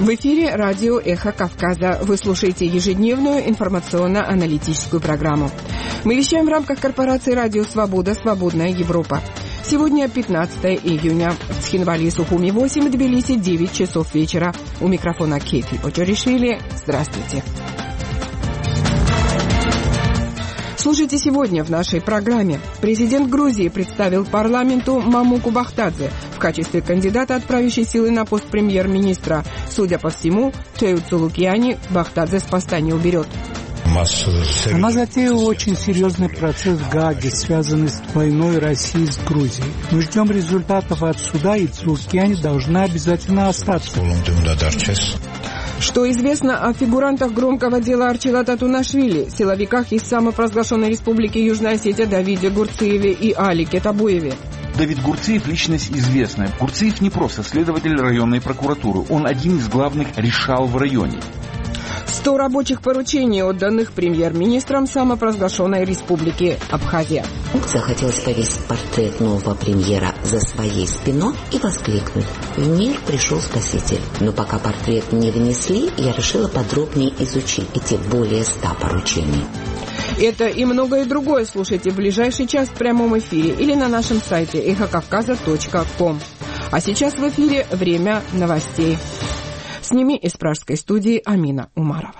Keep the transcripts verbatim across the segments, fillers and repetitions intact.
В эфире радио «Эхо Кавказа». Вы слушаете ежедневную информационно-аналитическую программу. Мы вещаем в рамках корпорации «Радио Свобода. Свободная Европа». Сегодня пятнадцатое июня. В Цхинвале и Сухуми восемь, в Тбилиси девять часов вечера. У микрофона Кефи Очаришвили. Здравствуйте. Слушайте сегодня в нашей программе. Президент Грузии представил парламенту Мамуку Бахтадзе в качестве кандидата от правящей силы на пост премьер-министра. Судя по всему, Теуцу Лукьяни Бахтадзе с поста не уберет. Она затеяла очень серьезный процесс в Гааге, связанный с войной России с Грузией. Мы ждем результатов от суда, и Цулукьяни должна обязательно остаться. Что известно о фигурантах громкого дела Арчила Татунашвили, силовиках из самопровозглашенной республики Южная Осетия Давиде Гурциеве и Алике Табуеве? Давид Гурциев – личность известная. Гурциев не просто следователь районной прокуратуры. Он один из главных решал в районе. Сто рабочих поручений, отданных премьер-министром самопровозглашенной республики Абхазия. Захотелось повесить портрет нового премьера за своей спиной и воскликнуть: «В мир пришел Спаситель». Но пока портрет не внесли, я решила подробнее изучить эти более ста поручений. Это и многое другое слушайте в ближайший час в прямом эфире или на нашем сайте эхо кавказа точка ком. А сейчас в эфире время новостей. С ними из пражской студии Амина Умарова.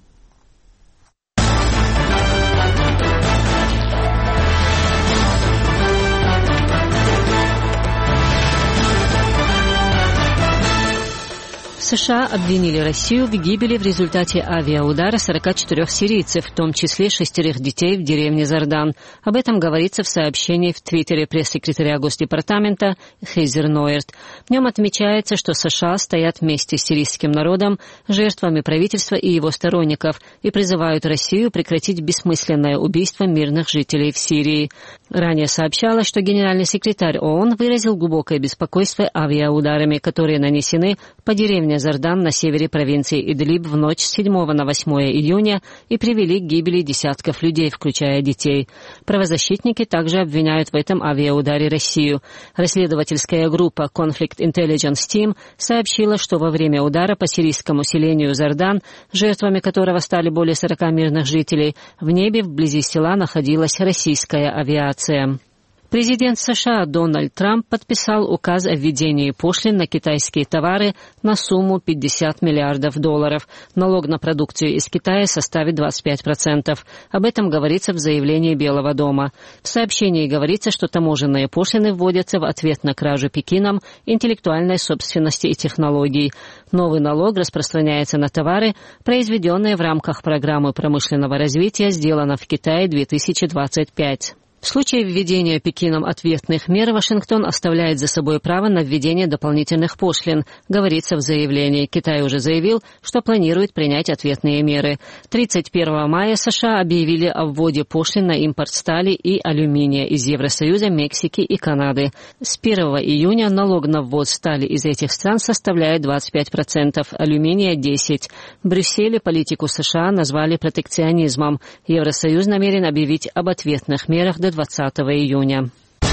США обвинили Россию в гибели в результате авиаудара сорока четырёх сирийцев, в том числе шестерых детей в деревне Зардан. Об этом говорится в сообщении в Твиттере пресс-секретаря Госдепартамента Хейзер Нойерт. В нем отмечается, что США стоят вместе с сирийским народом, жертвами правительства и его сторонников, и призывают Россию прекратить бессмысленное убийство мирных жителей в Сирии. Ранее сообщалось, что генеральный секретарь ООН выразил глубокое беспокойство авиаударами, которые нанесены по деревне Зардан на севере провинции Идлиб в ночь с седьмого на восьмое июня и привели к гибели десятков людей, включая детей. Правозащитники также обвиняют в этом авиаударе Россию. Расследовательская группа Conflict Intelligence Team сообщила, что во время удара по сирийскому селению Зардан, жертвами которого стали более сорока мирных жителей, в небе вблизи села находилась российская авиация. Президент США Дональд Трамп подписал указ о введении пошлин на китайские товары на сумму пятьдесят миллиардов долларов. Налог на продукцию из Китая составит двадцать пять процентов. Об этом говорится в заявлении Белого дома. В сообщении говорится, что таможенные пошлины вводятся в ответ на кражу Пекином интеллектуальной собственности и технологий. Новый налог распространяется на товары, произведенные в рамках программы промышленного развития «Сделано в Китае две тысячи двадцать пять». В случае введения Пекином ответных мер Вашингтон оставляет за собой право на введение дополнительных пошлин, говорится в заявлении. Китай уже заявил, что планирует принять ответные меры. тридцать первого мая США объявили о вводе пошлин на импорт стали и алюминия из Евросоюза, Мексики и Канады. С первого июня налог на ввоз стали из этих стран составляет двадцать пять процентов, алюминия – десять процентов. В Брюсселе политику США назвали протекционизмом. Евросоюз намерен объявить об ответных мерах до двадцатого июня.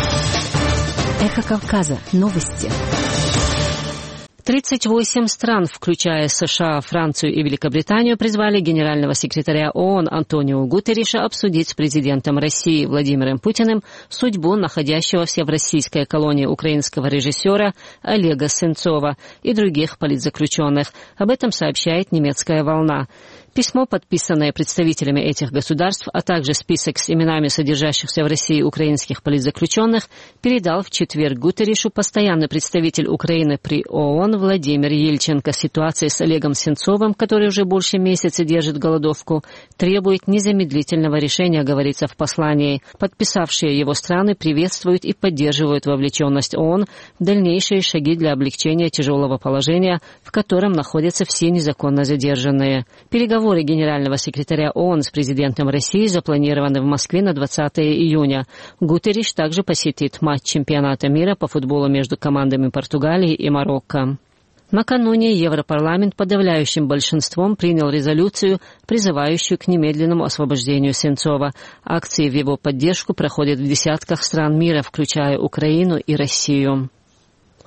Эхо Кавказа. Новости. тридцать восемь стран, включая США, Францию и Великобританию, призвали генерального секретаря ООН Антонио Гутерриша обсудить с президентом России Владимиром Путиным судьбу находящегося в российской колонии украинского режиссера Олега Сенцова и других политзаключенных. Об этом сообщает немецкая «Волна». Письмо, подписанное представителями этих государств, а также список с именами содержащихся в России украинских политзаключенных, передал в четверг Гутерришу постоянный представитель Украины при ООН Владимир Ельченко. Ситуация с Олегом Сенцовым, который уже больше месяца держит голодовку, требует незамедлительного решения, говорится в послании. Подписавшие его страны приветствуют и поддерживают вовлеченность ООН в дальнейшие шаги для облегчения тяжелого положения, в котором находятся все незаконно задержанные. Переговоры Переговоры генерального секретаря ООН с президентом России запланированы в Москве на двадцатое июня. Гутерриш также посетит матч чемпионата мира по футболу между командами Португалии и Марокко. Накануне Европарламент подавляющим большинством принял резолюцию, призывающую к немедленному освобождению Сенцова. Акции в его поддержку проходят в десятках стран мира, включая Украину и Россию.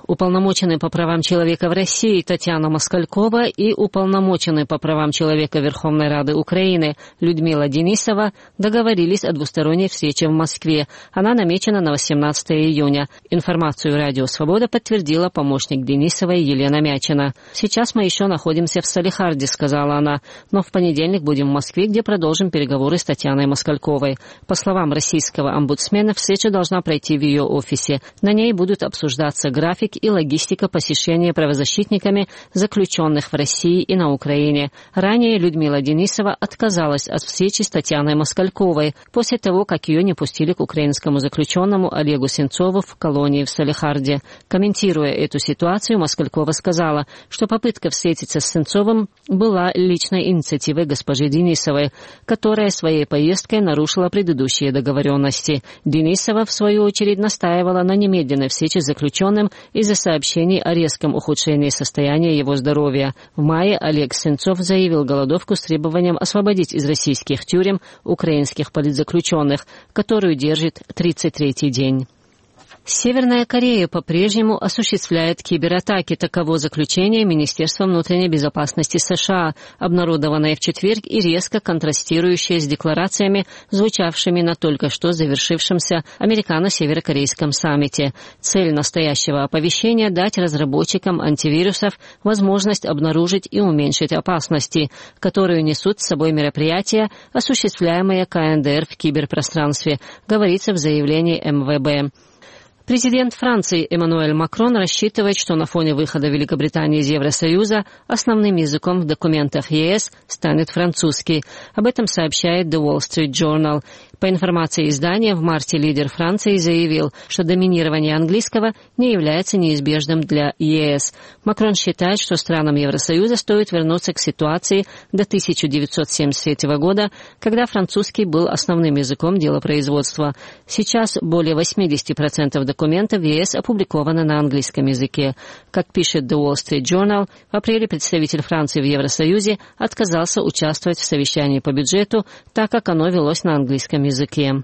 Уполномоченный по правам человека в России Татьяна Москалькова и уполномоченный по правам человека Верховной Рады Украины Людмила Денисова договорились о двусторонней встрече в Москве. Она намечена на восемнадцатое июня. Информацию «Радио Свобода» подтвердила помощник Денисовой Елена Мячина. «Сейчас мы еще находимся в Салехарде», — сказала она, «но в понедельник будем в Москве, где продолжим переговоры с Татьяной Москальковой». По словам российского омбудсмена, встреча должна пройти в ее офисе. На ней будут обсуждаться график и логистика посещения правозащитниками заключенных в России и на Украине. Ранее Людмила Денисова отказалась от встречи с Татьяной Москальковой после того, как ее не пустили к украинскому заключенному Олегу Сенцову в колонии в Салехарде. Комментируя эту ситуацию, Москалькова сказала, что попытка встретиться с Сенцовым была личной инициативой госпожи Денисовой, которая своей поездкой нарушила предыдущие договоренности. Денисова, в свою очередь, настаивала на немедленной встрече с заключенным из-за сообщений о резком ухудшении состояния его здоровья. В мае Олег Сенцов заявил голодовку с требованием освободить из российских тюрем украинских политзаключенных, которую держит тридцать третий день. Северная Корея по-прежнему осуществляет кибератаки. Таково заключение Министерства внутренней безопасности США, обнародованное в четверг и резко контрастирующее с декларациями, звучавшими на только что завершившемся американо-северокорейском саммите. Цель настоящего оповещения – дать разработчикам антивирусов возможность обнаружить и уменьшить опасности, которую несут с собой мероприятия, осуществляемые КНДР в киберпространстве, говорится в заявлении эм вэ бэ. Президент Франции Эммануэль Макрон рассчитывает, что на фоне выхода Великобритании из Евросоюза основным языком в документах е эс станет французский. Об этом сообщает The Wall Street Journal. По информации издания, в марте лидер Франции заявил, что доминирование английского не является неизбежным для е эс. Макрон считает, что странам Евросоюза стоит вернуться к ситуации до тысяча девятьсот семьдесят третьего года, когда французский был основным языком делопроизводства. Сейчас более восемьдесят процентов документов в е эс опубликованы на английском языке. Как пишет The Wall Street Journal, в апреле представитель Франции в Евросоюзе отказался участвовать в совещании по бюджету, так как оно велось на английском языке.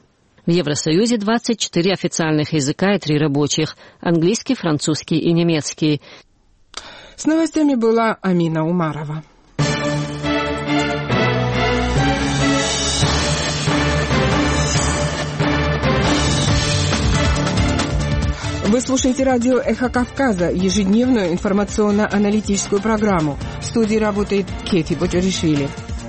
В Евросоюзе двадцать четыре официальных языка и три рабочих – английский, французский и немецкий. С новостями была Амина Умарова. Вы слушаете радио «Эхо Кавказа», ежедневную информационно-аналитическую программу. В студии работает Кети Боджоришвили.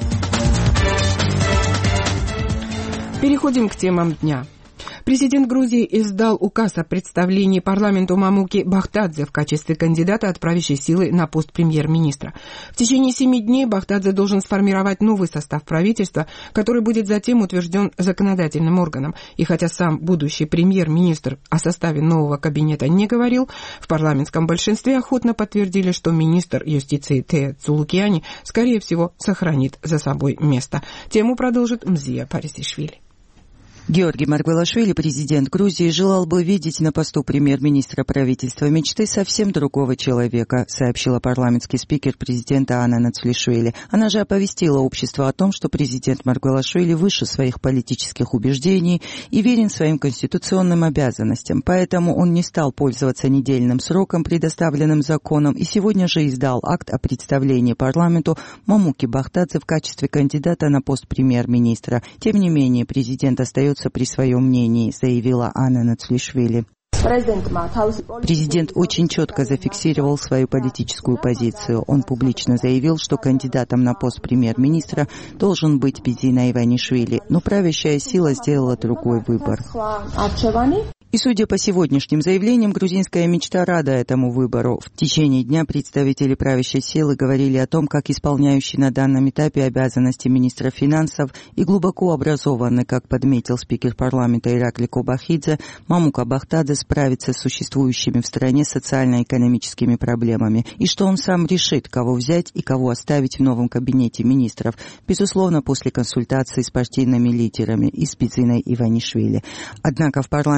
Переходим к темам дня. Президент Грузии издал указ о представлении парламенту Мамуки Бахтадзе в качестве кандидата от правящей силы на пост премьер-министра. В течение семи дней Бахтадзе должен сформировать новый состав правительства, который будет затем утвержден законодательным органом. И хотя сам будущий премьер-министр о составе нового кабинета не говорил, в парламентском большинстве охотно подтвердили, что министр юстиции Тея Цулукиани, скорее всего, сохранит за собой место. Тему продолжит Мзия Парисишвили. Георгий Маргвелашвили, президент Грузии, желал бы видеть на посту премьер-министра правительства мечты совсем другого человека, сообщила парламентский спикер президента Анна Нацлишвили. Она же оповестила общество о том, что президент Маргвелашвили выше своих политических убеждений и верен своим конституционным обязанностям, поэтому он не стал пользоваться недельным сроком, предоставленным законом, и сегодня же издал акт о представлении парламенту Мамуки Бахтадзе в качестве кандидата на пост премьер-министра. Тем не менее, президент остается при своем мнении, заявила Анна Нацлишвили. Президент очень четко зафиксировал свою политическую позицию. Он публично заявил, что кандидатом на пост премьер-министра должен быть Бизина Иванишвили, но правящая сила сделала другой выбор. И, судя по сегодняшним заявлениям, грузинская мечта рада этому выбору. В течение дня представители правящей силы говорили о том, как исполняющий на данном этапе обязанности министра финансов и глубоко образованный, как подметил спикер парламента Иракли Кобахидзе, Мамука Бахтадзе справится с существующими в стране социально-экономическими проблемами, и что он сам решит, кого взять и кого оставить в новом кабинете министров, безусловно, после консультации с партийными лидерами и с Бизиной Иванишвили. Однако в парламентском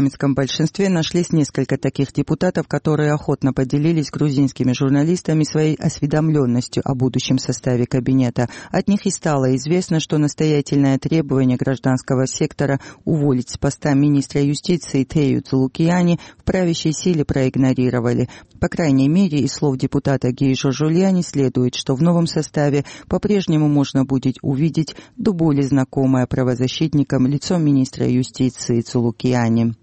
большинстве нашлись несколько таких депутатов, которые охотно поделились с грузинскими журналистами своей осведомленностью о будущем составе кабинета. От них и стало известно, что настоятельное требование гражданского сектора уволить с поста министра юстиции Тею Цулукияни в правящей силе проигнорировали. По крайней мере, из слов депутата Гейжо Жульяни следует, что в новом составе по-прежнему можно будет увидеть до боли знакомое правозащитникам лицо министра юстиции Цулукияни.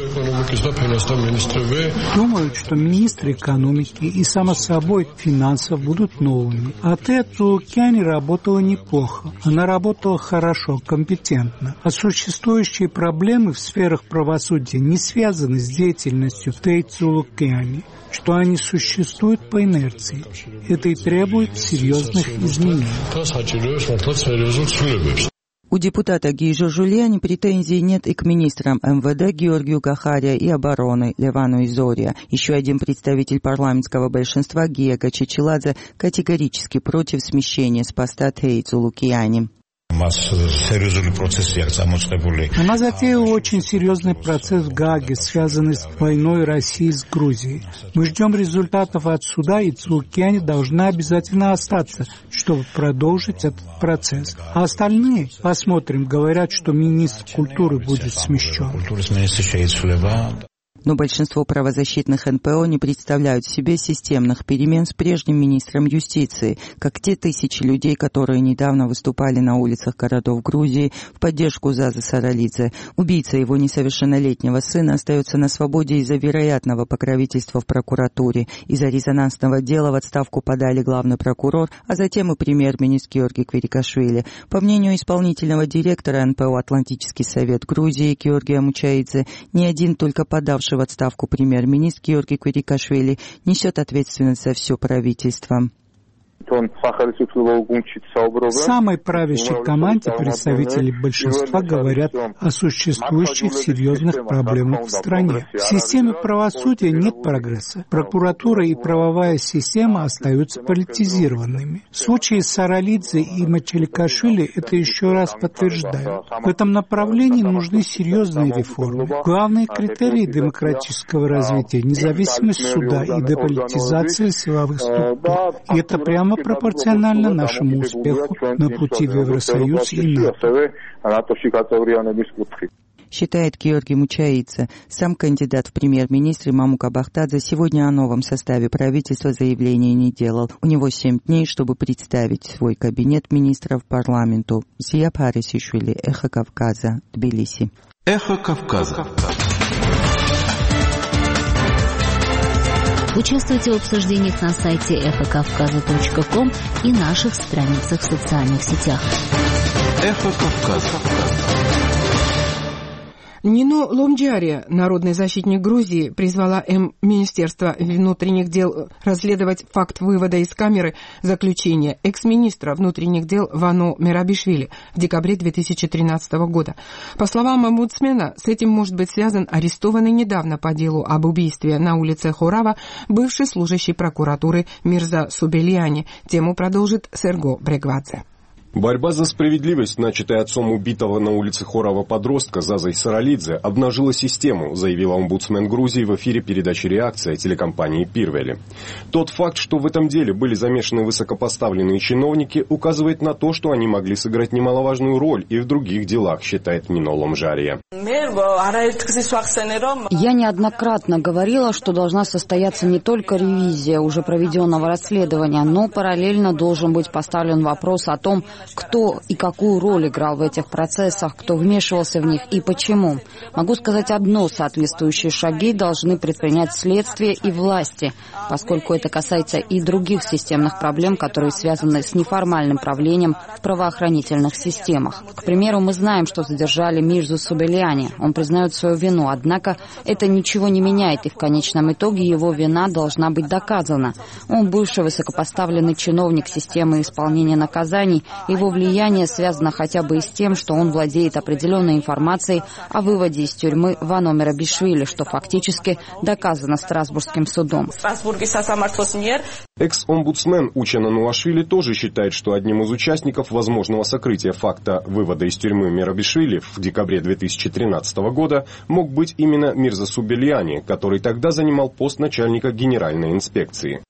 Думаю, что министры экономики и, само собой, финансов будут новыми. А Тея Цулукияни работала неплохо. Она работала хорошо, компетентно. А существующие проблемы в сферах правосудия не связаны с деятельностью Теи Цулукияни, что они существуют по инерции. Это и требует серьезных изменений. У депутата Гейжо Жульяни претензий нет и к министрам эм вэ дэ Георгию Кахария и обороны Левану Изория. Еще один представитель парламентского большинства Гия Чичиладзе категорически против смещения с поста Теи Цулукияни. Она затеяла очень серьезный процесс в Гааге, связанный с войной России с Грузией. Мы ждем результатов от суда, и Цулукияни должна обязательно остаться, чтобы продолжить этот процесс. А остальные, посмотрим, говорят, что министр культуры будет смещен. Но большинство правозащитных эн пэ о не представляют себе системных перемен с прежним министром юстиции, как те тысячи людей, которые недавно выступали на улицах городов Грузии в поддержку Зазы Саралидзе. Убийца его несовершеннолетнего сына остается на свободе из-за вероятного покровительства в прокуратуре. Из-за резонансного дела в отставку подали главный прокурор, а затем и премьер-министр Георгий Квирикашвили. По мнению исполнительного директора эн пэ о «Атлантический совет Грузии» Георгия Мучаидзе, ни один только подавший в отставку премьер-министр Георгий Квирикашвили несет ответственность за все правительство. В самой правящей команде представители большинства говорят о существующих серьезных проблемах в стране. В системе правосудия нет прогресса. Прокуратура и правовая система остаются политизированными. Случаи Саралидзе и Мачеликашвили это еще раз подтверждают. В этом направлении нужны серьезные реформы. Главные критерии демократического развития – независимость суда и деполитизация силовых структур. И это прямо пропорционально нашему успеху на пути в Евросоюз и НАТО. Считает Георгий Мучаидзе. Сам кандидат в премьер-министры Мамука Бахтадзе сегодня о новом составе правительства заявления не делал. У него семь дней, чтобы представить свой кабинет министров парламенту. Зия Парисишвили, Эхо Кавказа, Тбилиси. Эхо Кавказа. Участвуйте в обсуждениях на сайте эхо кавказа точка ком и наших страницах в социальных сетях. Эхо Кавказа. Нино Ломджария, народный защитник Грузии, призвала М. Министерство внутренних дел расследовать факт вывода из камеры заключения экс-министра внутренних дел Вано Мерабишвили в декабре две тысячи тринадцатого года. По словам омбудсмена, с этим может быть связан арестованный недавно по делу об убийстве на улице Хорава бывший служащий прокуратуры Мирза Субелиани. Тему продолжит Серго Брегвадзе. Борьба за справедливость, начатая отцом убитого на улице Хорова подростка Зазой Саралидзе, обнажила систему, заявила омбудсмен Грузии в эфире передачи «Реакция» телекомпании «Пирвели». Тот факт, что в этом деле были замешаны высокопоставленные чиновники, указывает на то, что они могли сыграть немаловажную роль и в других делах, считает Нино Ломджария. Я неоднократно говорила, что должна состояться не только ревизия уже проведенного расследования, но параллельно должен быть поставлен вопрос о том, кто и какую роль играл в этих процессах, кто вмешивался в них и почему. Могу сказать одно: соответствующие шаги должны предпринять следствие и власти, поскольку это касается и других системных проблем, которые связаны с неформальным правлением в правоохранительных системах. К примеру, мы знаем, что задержали Мирзу Субелиани. Он признает свою вину, однако это ничего не меняет, и в конечном итоге его вина должна быть доказана. Он бывший высокопоставленный чиновник системы исполнения наказаний, Его влияние связано хотя бы и с тем, что он владеет определенной информацией о выводе из тюрьмы Вано Мерабишвили, что фактически доказано Страсбургским судом. Экс-омбудсмен Учана Нуашвили тоже считает, что одним из участников возможного сокрытия факта вывода из тюрьмы Мерабишвили в декабре две тысячи тринадцатого года мог быть именно Мирза Субельяни, который тогда занимал пост начальника генеральной инспекции.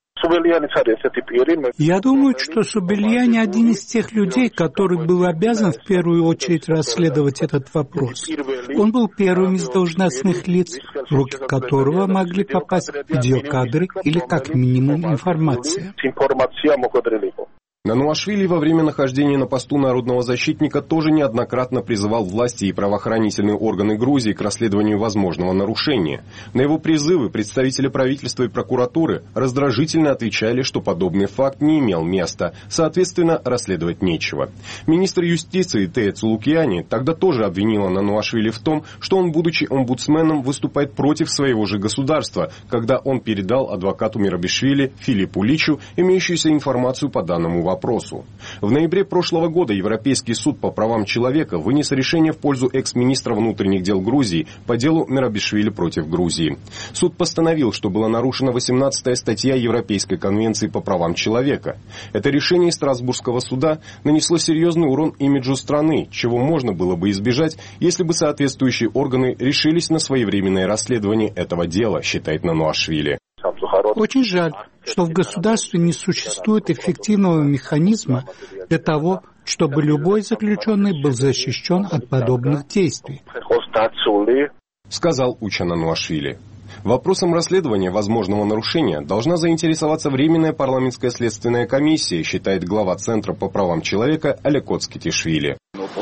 Я думаю, что Субельяни один из тех людей, который был обязан в первую очередь расследовать этот вопрос. Он был первым из должностных лиц, в руки которого могли попасть видеокадры или как минимум информация. Нануашвили во время нахождения на посту народного защитника тоже неоднократно призывал власти и правоохранительные органы Грузии к расследованию возможного нарушения. На его призывы представители правительства и прокуратуры раздражительно отвечали, что подобный факт не имел места, соответственно, расследовать нечего. Министр юстиции Тея Цулукиани тогда тоже обвинила Нануашвили в том, что он, будучи омбудсменом, выступает против своего же государства, когда он передал адвокату Мерабишвили Филиппу Личу имеющуюся информацию по данному вопросу. вопросу. В ноябре прошлого года Европейский суд по правам человека вынес решение в пользу экс-министра внутренних дел Грузии по делу Мерабишвили против Грузии. Суд постановил, что была нарушена восемнадцатая статья Европейской конвенции по правам человека. Это решение Страсбургского суда нанесло серьезный урон имиджу страны, чего можно было бы избежать, если бы соответствующие органы решились на своевременное расследование этого дела, считает Нануашвили. Очень жаль, что в государстве не существует эффективного механизма для того, чтобы любой заключенный был защищен от подобных действий, сказал Учан Нануашвили. Вопросом расследования возможного нарушения должна заинтересоваться Временная парламентская следственная комиссия, считает глава Центра по правам человека Олег Оцкитишвили.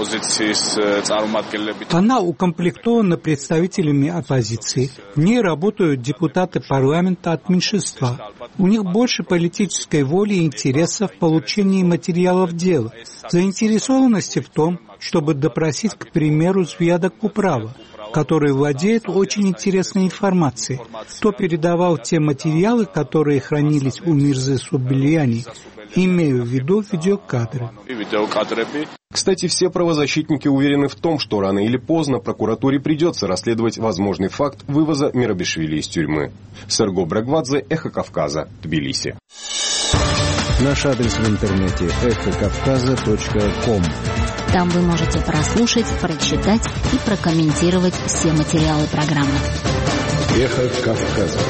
Она укомплектована представителями оппозиции. В ней работают депутаты парламента от меньшинства. У них больше политической воли и интереса в получении материалов дела, заинтересованности в том, чтобы допросить, к примеру, Звияда Куправа, который владеет очень интересной информацией, кто передавал те материалы, которые хранились у Мирзы Субельяни, имею в виду видеокадры. Кстати, все правозащитники уверены в том, что рано или поздно прокуратуре придется расследовать возможный факт вывоза Мерабишвили из тюрьмы. Серго Брагвадзе, Эхо Кавказа, Тбилиси. Наш адрес в интернете эхо кавказа точка ком. Там вы можете прослушать, прочитать и прокомментировать все материалы программы. Эхо Кавказа.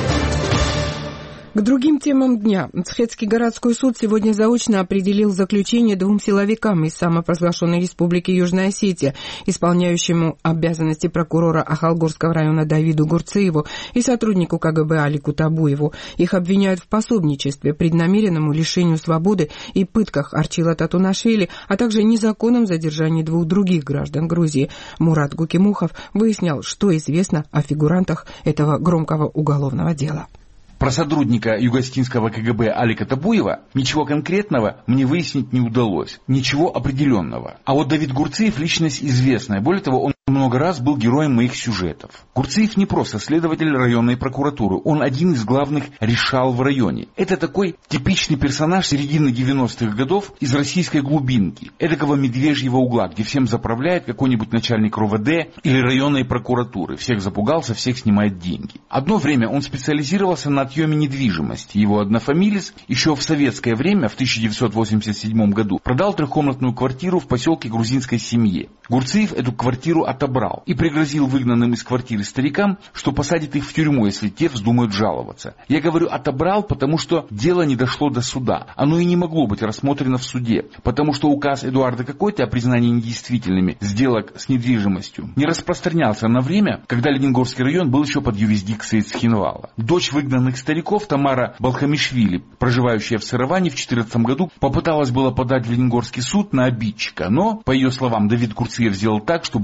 К другим темам дня. Цхецкий городской суд сегодня заочно определил заключение двум силовикам из самопровозглашенной республики Южная Осетия, исполняющему обязанности прокурора Ахалгорского района Давиду Гурцееву и сотруднику КГБ Алику Табуеву. Их обвиняют в пособничестве, преднамеренному лишению свободы и пытках Арчила Татунашвили, а также незаконном задержании двух других граждан Грузии. Мурат Гукимухов выяснял, что известно о фигурантах этого громкого уголовного дела. Про сотрудника юго-осетинского КГБ Алика Табуева ничего конкретного мне выяснить не удалось, ничего определенного. А вот Давид Гурцеев личность известная, более того, он много раз был героем моих сюжетов. Гурцеев не просто следователь районной прокуратуры, он один из главных решал в районе. Это такой типичный персонаж середины девяностых годов из российской глубинки, эдакого медвежьего угла, где всем заправляет какой-нибудь начальник РОВД или районной прокуратуры. Всех запугался, всех снимает деньги. Одно время он специализировался на отъеме недвижимости. Его однофамилец еще в советское время, в тысяча девятьсот восемьдесят седьмом году, продал трехкомнатную квартиру в поселке грузинской семье. Гурцеев эту квартиру отобрал и пригрозил выгнанным из квартиры старикам, что посадит их в тюрьму, если те вздумают жаловаться. Я говорю отобрал, потому что дело не дошло до суда. Оно и не могло быть рассмотрено в суде, потому что указ Эдуарда Какойты о признании недействительными сделок с недвижимостью не распространялся на время, когда Ленингорский район был еще под юрисдикцией Цхинвала. Дочь выгнанных стариков Тамара Балхамишвили, проживающая в Сыроване, в две тысячи четырнадцатом году попыталась было подать в Ленингорский суд на обидчика, но, по ее словам, Давид Гурцеев сделал так, чтобы ей не выдали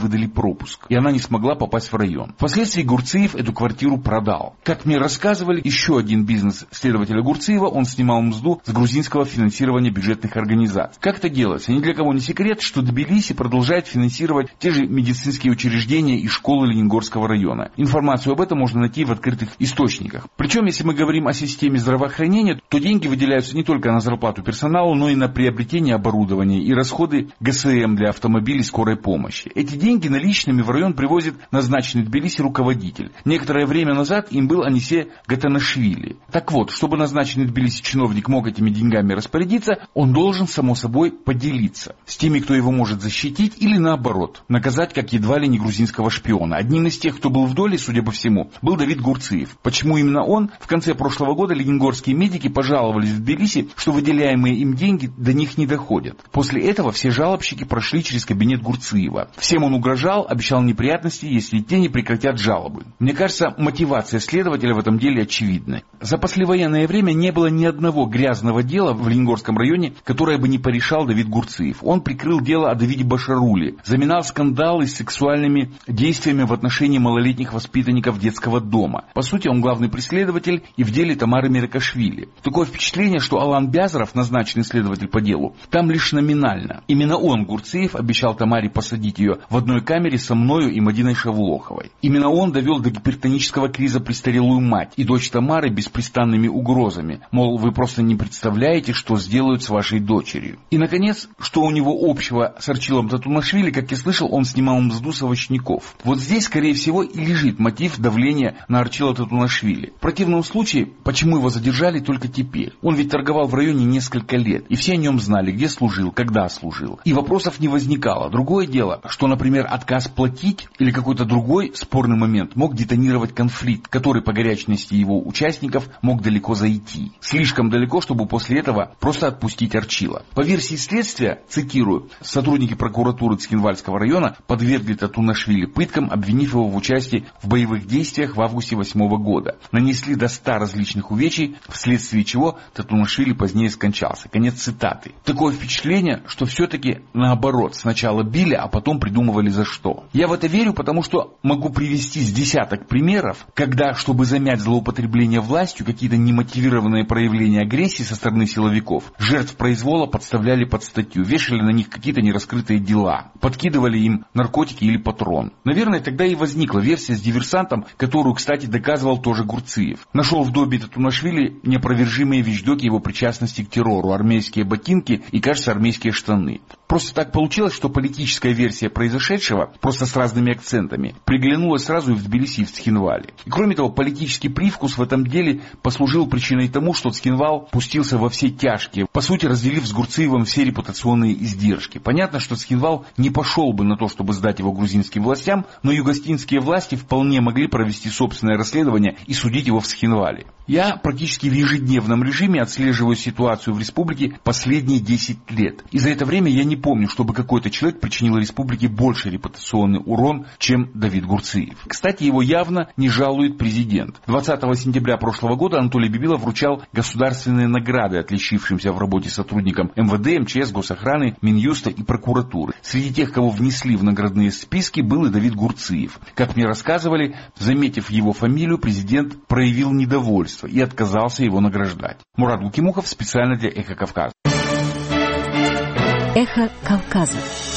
выдали пропуск, и она не смогла попасть в район. Впоследствии Гурциев эту квартиру продал. Как мне рассказывали, еще один бизнес следователя Гурциева, он снимал мзду с грузинского финансирования бюджетных организаций. Как это делается? Ни для кого не секрет, что Тбилиси продолжает финансировать те же медицинские учреждения и школы Ленингорского района. Информацию об этом можно найти в открытых источниках. Причем, если мы говорим о системе здравоохранения, то деньги выделяются не только на зарплату персоналу, но и на приобретение оборудования и расходы ГСМ для автомобилей скорой помощи. Эти деньги наличными в район привозит назначенный в Тбилиси руководитель. Некоторое время назад им был Анисе Гатанашвили. Так вот, чтобы назначенный в Тбилиси чиновник мог этими деньгами распорядиться, он должен, само собой, поделиться с теми, кто его может защитить, или наоборот, наказать как едва ли не грузинского шпиона. Одним из тех, кто был в доле, судя по всему, был Давид Гурциев. Почему именно он? В конце прошлого года ленингорские медики пожаловались в Тбилиси, что выделяемые им деньги до них не доходят. После этого все жалобщики прошли через кабинет Гурциева. Всем он угрожал, обещал неприятности, если те не прекратят жалобы. Мне кажется, мотивация следователя в этом деле очевидна. За послевоенное время не было ни одного грязного дела в Ленингорском районе, которое бы не порешал Давид Гурциев. Он прикрыл дело о Давиде Башаруле, заминал скандалы с сексуальными действиями в отношении малолетних воспитанников детского дома. По сути, он главный преследователь и в деле Тамары Меркашвили. Такое впечатление, что Алан Бязаров, назначенный следователь по делу, там лишь номинально. Именно он, Гурциев, обещал Тамаре посадить ее в одной камере со мною и Мадиной Шавлоховой. Именно он довел до гипертонического криза престарелую мать и дочь Тамары беспрестанными угрозами. Мол, вы просто не представляете, что сделают с вашей дочерью. И, наконец, что у него общего с Арчилом Татунашвили, как я слышал, он снимал мзду с овощников. Вот здесь, скорее всего, и лежит мотив давления на Арчила Татунашвили. В противном случае, почему его задержали только теперь? Он ведь торговал в районе несколько лет, и все о нем знали, где служил, когда служил. И вопросов не возникало. Другое дело, что, например, отказ платить или какой-то другой спорный момент мог детонировать конфликт, который по горячности его участников мог далеко зайти. Слишком далеко, чтобы после этого просто отпустить Арчила. По версии следствия, цитирую, сотрудники прокуратуры Цхинвальского района подвергли Татунашвили пыткам, обвинив его в участии в боевых действиях в августе восьмого года. Нанесли до ста различных увечий, вследствие чего Татунашвили позднее скончался. Конец цитаты. Такое впечатление, что все-таки наоборот, сначала били, а потом придумывали за что. Я в это верю, потому что могу привести с десяток примеров, когда, чтобы замять злоупотребление властью, какие-то немотивированные проявления агрессии со стороны силовиков, жертв произвола подставляли под статью, вешали на них какие-то нераскрытые дела, подкидывали им наркотики или патрон. Наверное, тогда и возникла версия с диверсантом, которую, кстати, доказывал тоже Гурциев. Нашел в доме Татунашвили неопровержимые вещдоки его причастности к террору, армейские ботинки и, кажется, армейские штаны. Просто так получилось, что политическая версия произошедшего, просто с разными акцентами, приглянулась сразу и в Тбилиси, и в Цхинвале. И кроме того, политический привкус в этом деле послужил причиной тому, что Цхинвал пустился во все тяжкие, по сути, разделив с Гурциевым все репутационные издержки. Понятно, что Цхинвал не пошел бы на то, чтобы сдать его грузинским властям, но югославские власти вполне могли провести собственное расследование и судить его в Цхинвале. Я практически в ежедневном режиме отслеживаю ситуацию в республике последние десять лет. И за это время я не помню, чтобы какой-то человек причинил республике больше репутационный урон, чем Давид Гурциев. Кстати, его явно не жалует президент. двадцатого сентября прошлого года Анатолий Бибилов вручал государственные награды отличившимся в работе сотрудникам эм вэ дэ, эм че эс, госохраны, Минюста и прокуратуры. Среди тех, кого внесли в наградные списки, был и Давид Гурциев. Как мне рассказывали, заметив его фамилию, президент проявил недовольство и отказался его награждать. Мурат Гукимухов специально для «Эхо Кавказа». «Эхо Кавказа».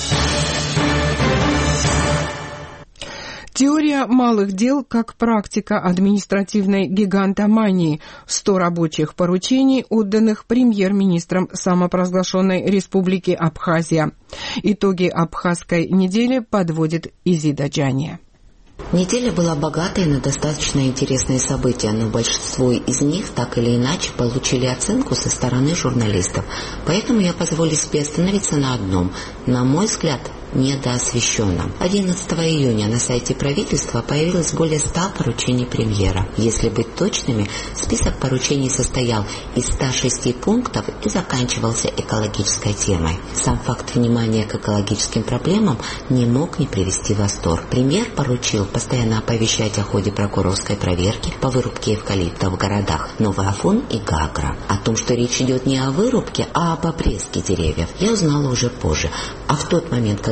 Теория малых дел как практика административной гигантомании. сто рабочих поручений, отданных премьер-министром самопровозглашенной республики Абхазия. Итоги Абхазской недели подводит Изида Джания. Неделя была богатой на достаточно интересные события, но большинство из них так или иначе получили оценку со стороны журналистов. Поэтому я позволю себе остановиться на одном, на мой взгляд, недоосвещенном. одиннадцатого июня на сайте правительства появилось более ста поручений премьера. Если быть точными, список поручений состоял из ста шести пунктов и заканчивался экологической темой. Сам факт внимания к экологическим проблемам не мог не привести в восторг. Премьер поручил постоянно оповещать о ходе прокурорской проверки по вырубке эвкалипта в городах Новый Афон и Гагра. О том, что речь идет не о вырубке, а об обрезке деревьев, я узнала уже позже. А в тот момент, когда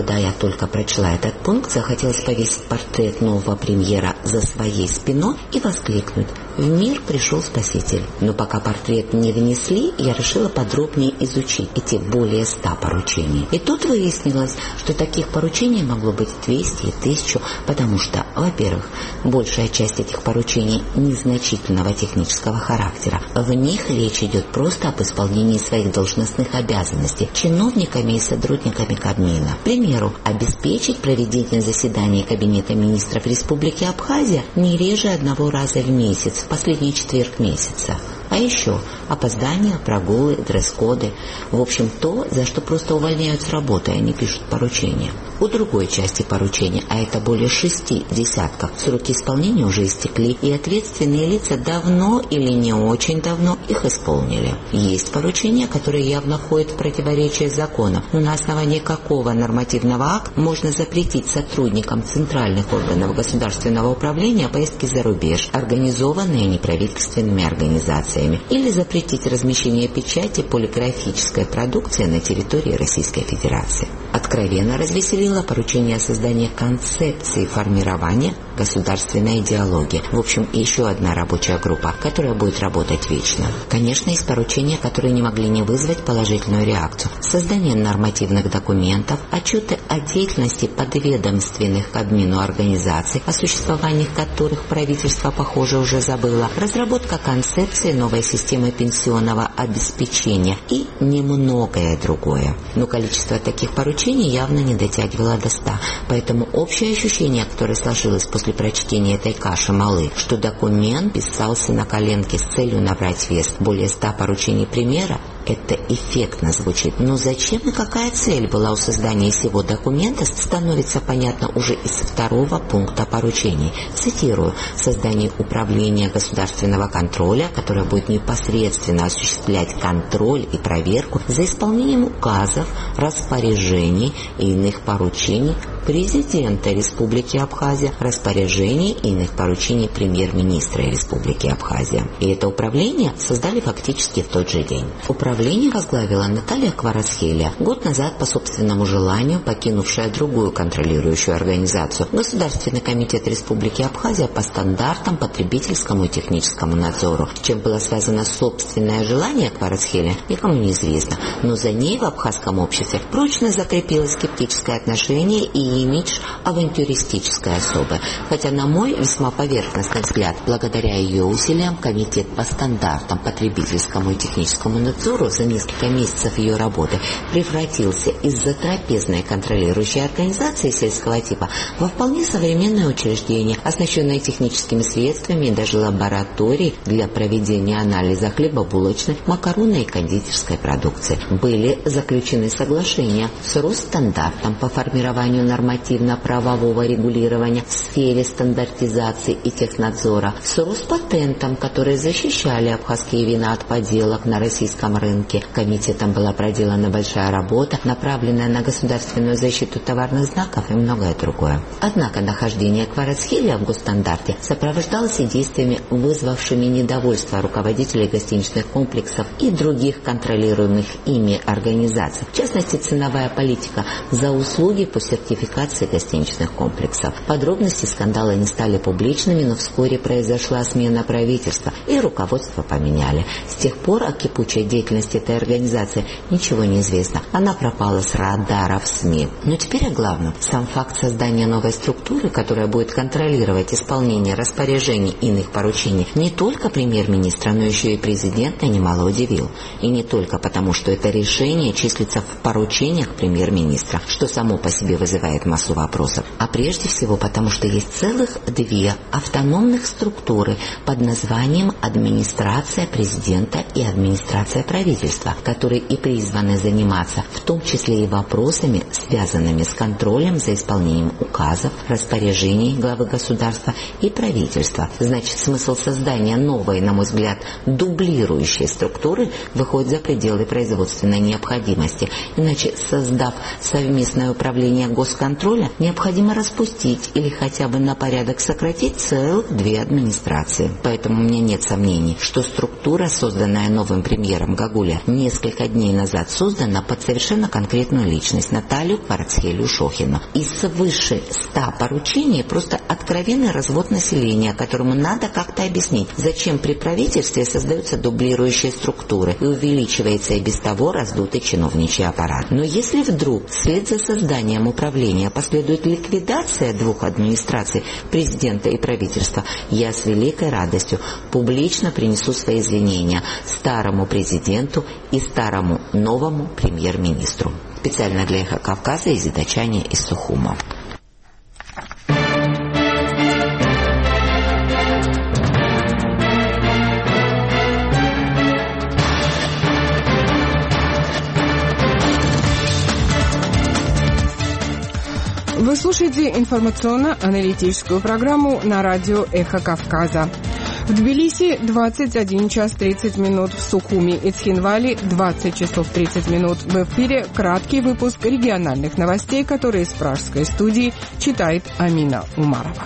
когда я только прочла этот пункт, захотелось повесить портрет нового премьера за своей спиной и воскликнуть: «В мир пришел Спаситель». Но пока портрет не внесли, я решила подробнее изучить эти более ста поручений. И тут выяснилось, что таких поручений могло быть двести и тысячу, потому что, во-первых, большая часть этих поручений незначительного технического характера. В них речь идет просто об исполнении своих должностных обязанностей чиновниками и сотрудниками Кабмина. К примеру, обеспечить проведение заседаний Кабинета министров Республики Абхазия не реже одного раза в месяц, в последний четверг месяца. А еще опоздания, прогулы, дресс-коды. В общем, то, за что просто увольняют с работы, они пишут поручения. У другой части поручения, а это более шести десятков, сроки исполнения уже истекли, и ответственные лица давно или не очень давно их исполнили. Есть поручения, которые явно входят в противоречие с законом, но на основании какого нормативного акта можно запретить сотрудникам центральных органов государственного управления поездки за рубеж, организованные неправительственными организациями, или запретить размещение печати полиграфической продукции на территории Российской Федерации. Откровенно развеселило поручение о создании концепции формирования государственной идеологии. В общем, еще одна рабочая группа, которая будет работать вечно. Конечно, есть поручения, которые не могли не вызвать положительную реакцию. Создание нормативных документов, отчеты о деятельности подведомственных Кабмину организаций, о существовании которых правительство, похоже, уже забыло, разработка концепции новой системы пенсионного обеспечения и немногое другое. Но количество таких поручений явно не дотягивало до ста, поэтому общее ощущение, которое сложилось после прочтения этой каши малы, что документ писался на коленке с целью набрать вес. Более ста поручений премьера — это эффектно звучит. Но зачем и какая цель была у создания сего документа, становится понятно уже из второго пункта поручений. Цитирую: «Создание управления государственного контроля, которое будет непосредственно осуществлять контроль и проверку за исполнением указов, распоряжений и иных поручений президента Республики Абхазия, распоряжений и иных поручений премьер-министра Республики Абхазия». И это управление создали фактически в тот же день. Управление возглавила Наталья Кварацхелия, год назад по собственному желанию покинувшая другую контролирующую организацию – Государственный комитет Республики Абхазия по стандартам, потребительскому и техническому надзору. С чем было связано собственное желание Кварацхелия, никому не известно, но за ней в абхазском обществе прочно закрепилось скептическое отношение и имидж авантюристической особы, хотя, на мой весьма поверхностный взгляд, благодаря ее усилиям комитет по стандартам, потребительскому и техническому надзору за несколько месяцев ее работы превратился из затрапезной контролирующей организации сельского типа во вполне современное учреждение, оснащенное техническими средствами и даже лабораторией для проведения анализа хлебобулочной, макаронной и кондитерской продукции. Были заключены соглашения с Росстандартом по формированию нормативно-правового регулирования в сфере стандартизации и технадзора, с Роспатентом, которые защищали абхазские вина от подделок на российском рынке. Комитетом была проделана большая работа, направленная на государственную защиту товарных знаков и многое другое. Однако нахождение Кварацхелия в госстандарте сопровождалось и действиями, вызвавшими недовольство руководителей гостиничных комплексов и других контролируемых ими организаций. В частности, ценовая политика за услуги по сертификации гостиничных комплексов. Подробности скандала не стали публичными, но вскоре произошла смена правительства, и руководство поменяли. С тех пор о кипучей деятельности этой организации ничего не известно. Она пропала с радаров СМИ. Но теперь о главном. Сам факт создания новой структуры, которая будет контролировать исполнение распоряжений и иных поручений, не только премьер-министра, но еще и президента немало удивил. И не только потому, что это решение числится в поручениях премьер-министра, что само по себе вызывает массу вопросов, а прежде всего потому, что есть целых две автономных структуры под названием администрация президента и администрация правительства, которые и призваны заниматься в том числе и вопросами, связанными с контролем за исполнением указов, распоряжений главы государства и правительства. Значит, смысл создания новой, на мой взгляд, дублирующей структуры выходит за пределы производственной необходимости. Иначе, создав совместное управление госконтроля, необходимо распустить или хотя бы на порядок сократить целых две администрации. Поэтому у меня нет сомнений, что структура, созданная новым премьером Гогой Стамбуле несколько дней назад создана под совершенно конкретную личность Наталью Кварцхелию Шохину. И свыше ста поручений просто откровенный развод населения, которому надо как-то объяснить, зачем при правительстве создаются дублирующие структуры и увеличивается и без того раздутый чиновничий аппарат. Но если вдруг вслед за созданием управления последует ликвидация двух администраций, президента и правительства, я с великой радостью публично принесу свои извинения старому президенту и старому новому премьер-министру. Специально для «Эхо Кавказа» из Идачани из Сухума. Вы слушаете информационно-аналитическую программу на радио «Эхо Кавказа». В Тбилиси двадцать один час тридцать минут, в Сухуми и Цхинвали двадцать часов тридцать минут. В эфире краткий выпуск региональных новостей, которые из пражской студии читает Амина Умарова.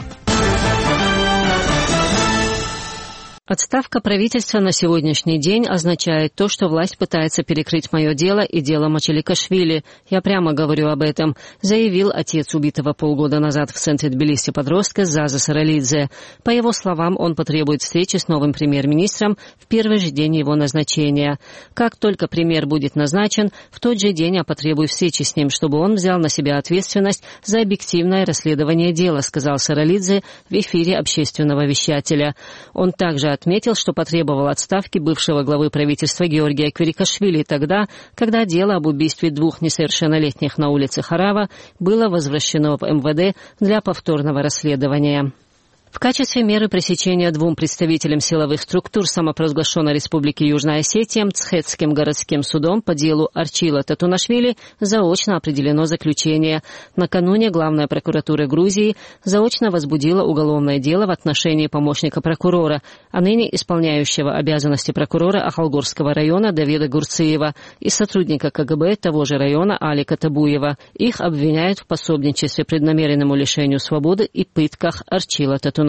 Отставка правительства на сегодняшний день означает то, что власть пытается перекрыть мое дело и дело Мачаликашвили. Я прямо говорю об этом, заявил отец убитого полгода назад в центре Тбилиси подростка Заза Саралидзе. По его словам, он потребует встречи с новым премьер-министром в первый же день его назначения. Как только премьер будет назначен, в тот же день я потребую встречи с ним, чтобы он взял на себя ответственность за объективное расследование дела, сказал Саралидзе в эфире общественного вещателя. Он также отметил, что потребовал отставки бывшего главы правительства Георгия Кварикашвили тогда, когда дело об убийстве двух несовершеннолетних на улице Харава было возвращено в эм вэ дэ для повторного расследования. В качестве меры пресечения двум представителям силовых структур самопровозглашенной Республики Южная Осетия Мцхетским городским судом по делу Арчила Татунашвили заочно определено заключение. Накануне главная прокуратура Грузии заочно возбудила уголовное дело в отношении помощника прокурора, а ныне исполняющего обязанности прокурора Ахалгорского района Давида Гурциева и сотрудника ка гэ бэ того же района Алика Табуева. Их обвиняют в пособничестве преднамеренному лишению свободы и пытках Арчила Татунашвили,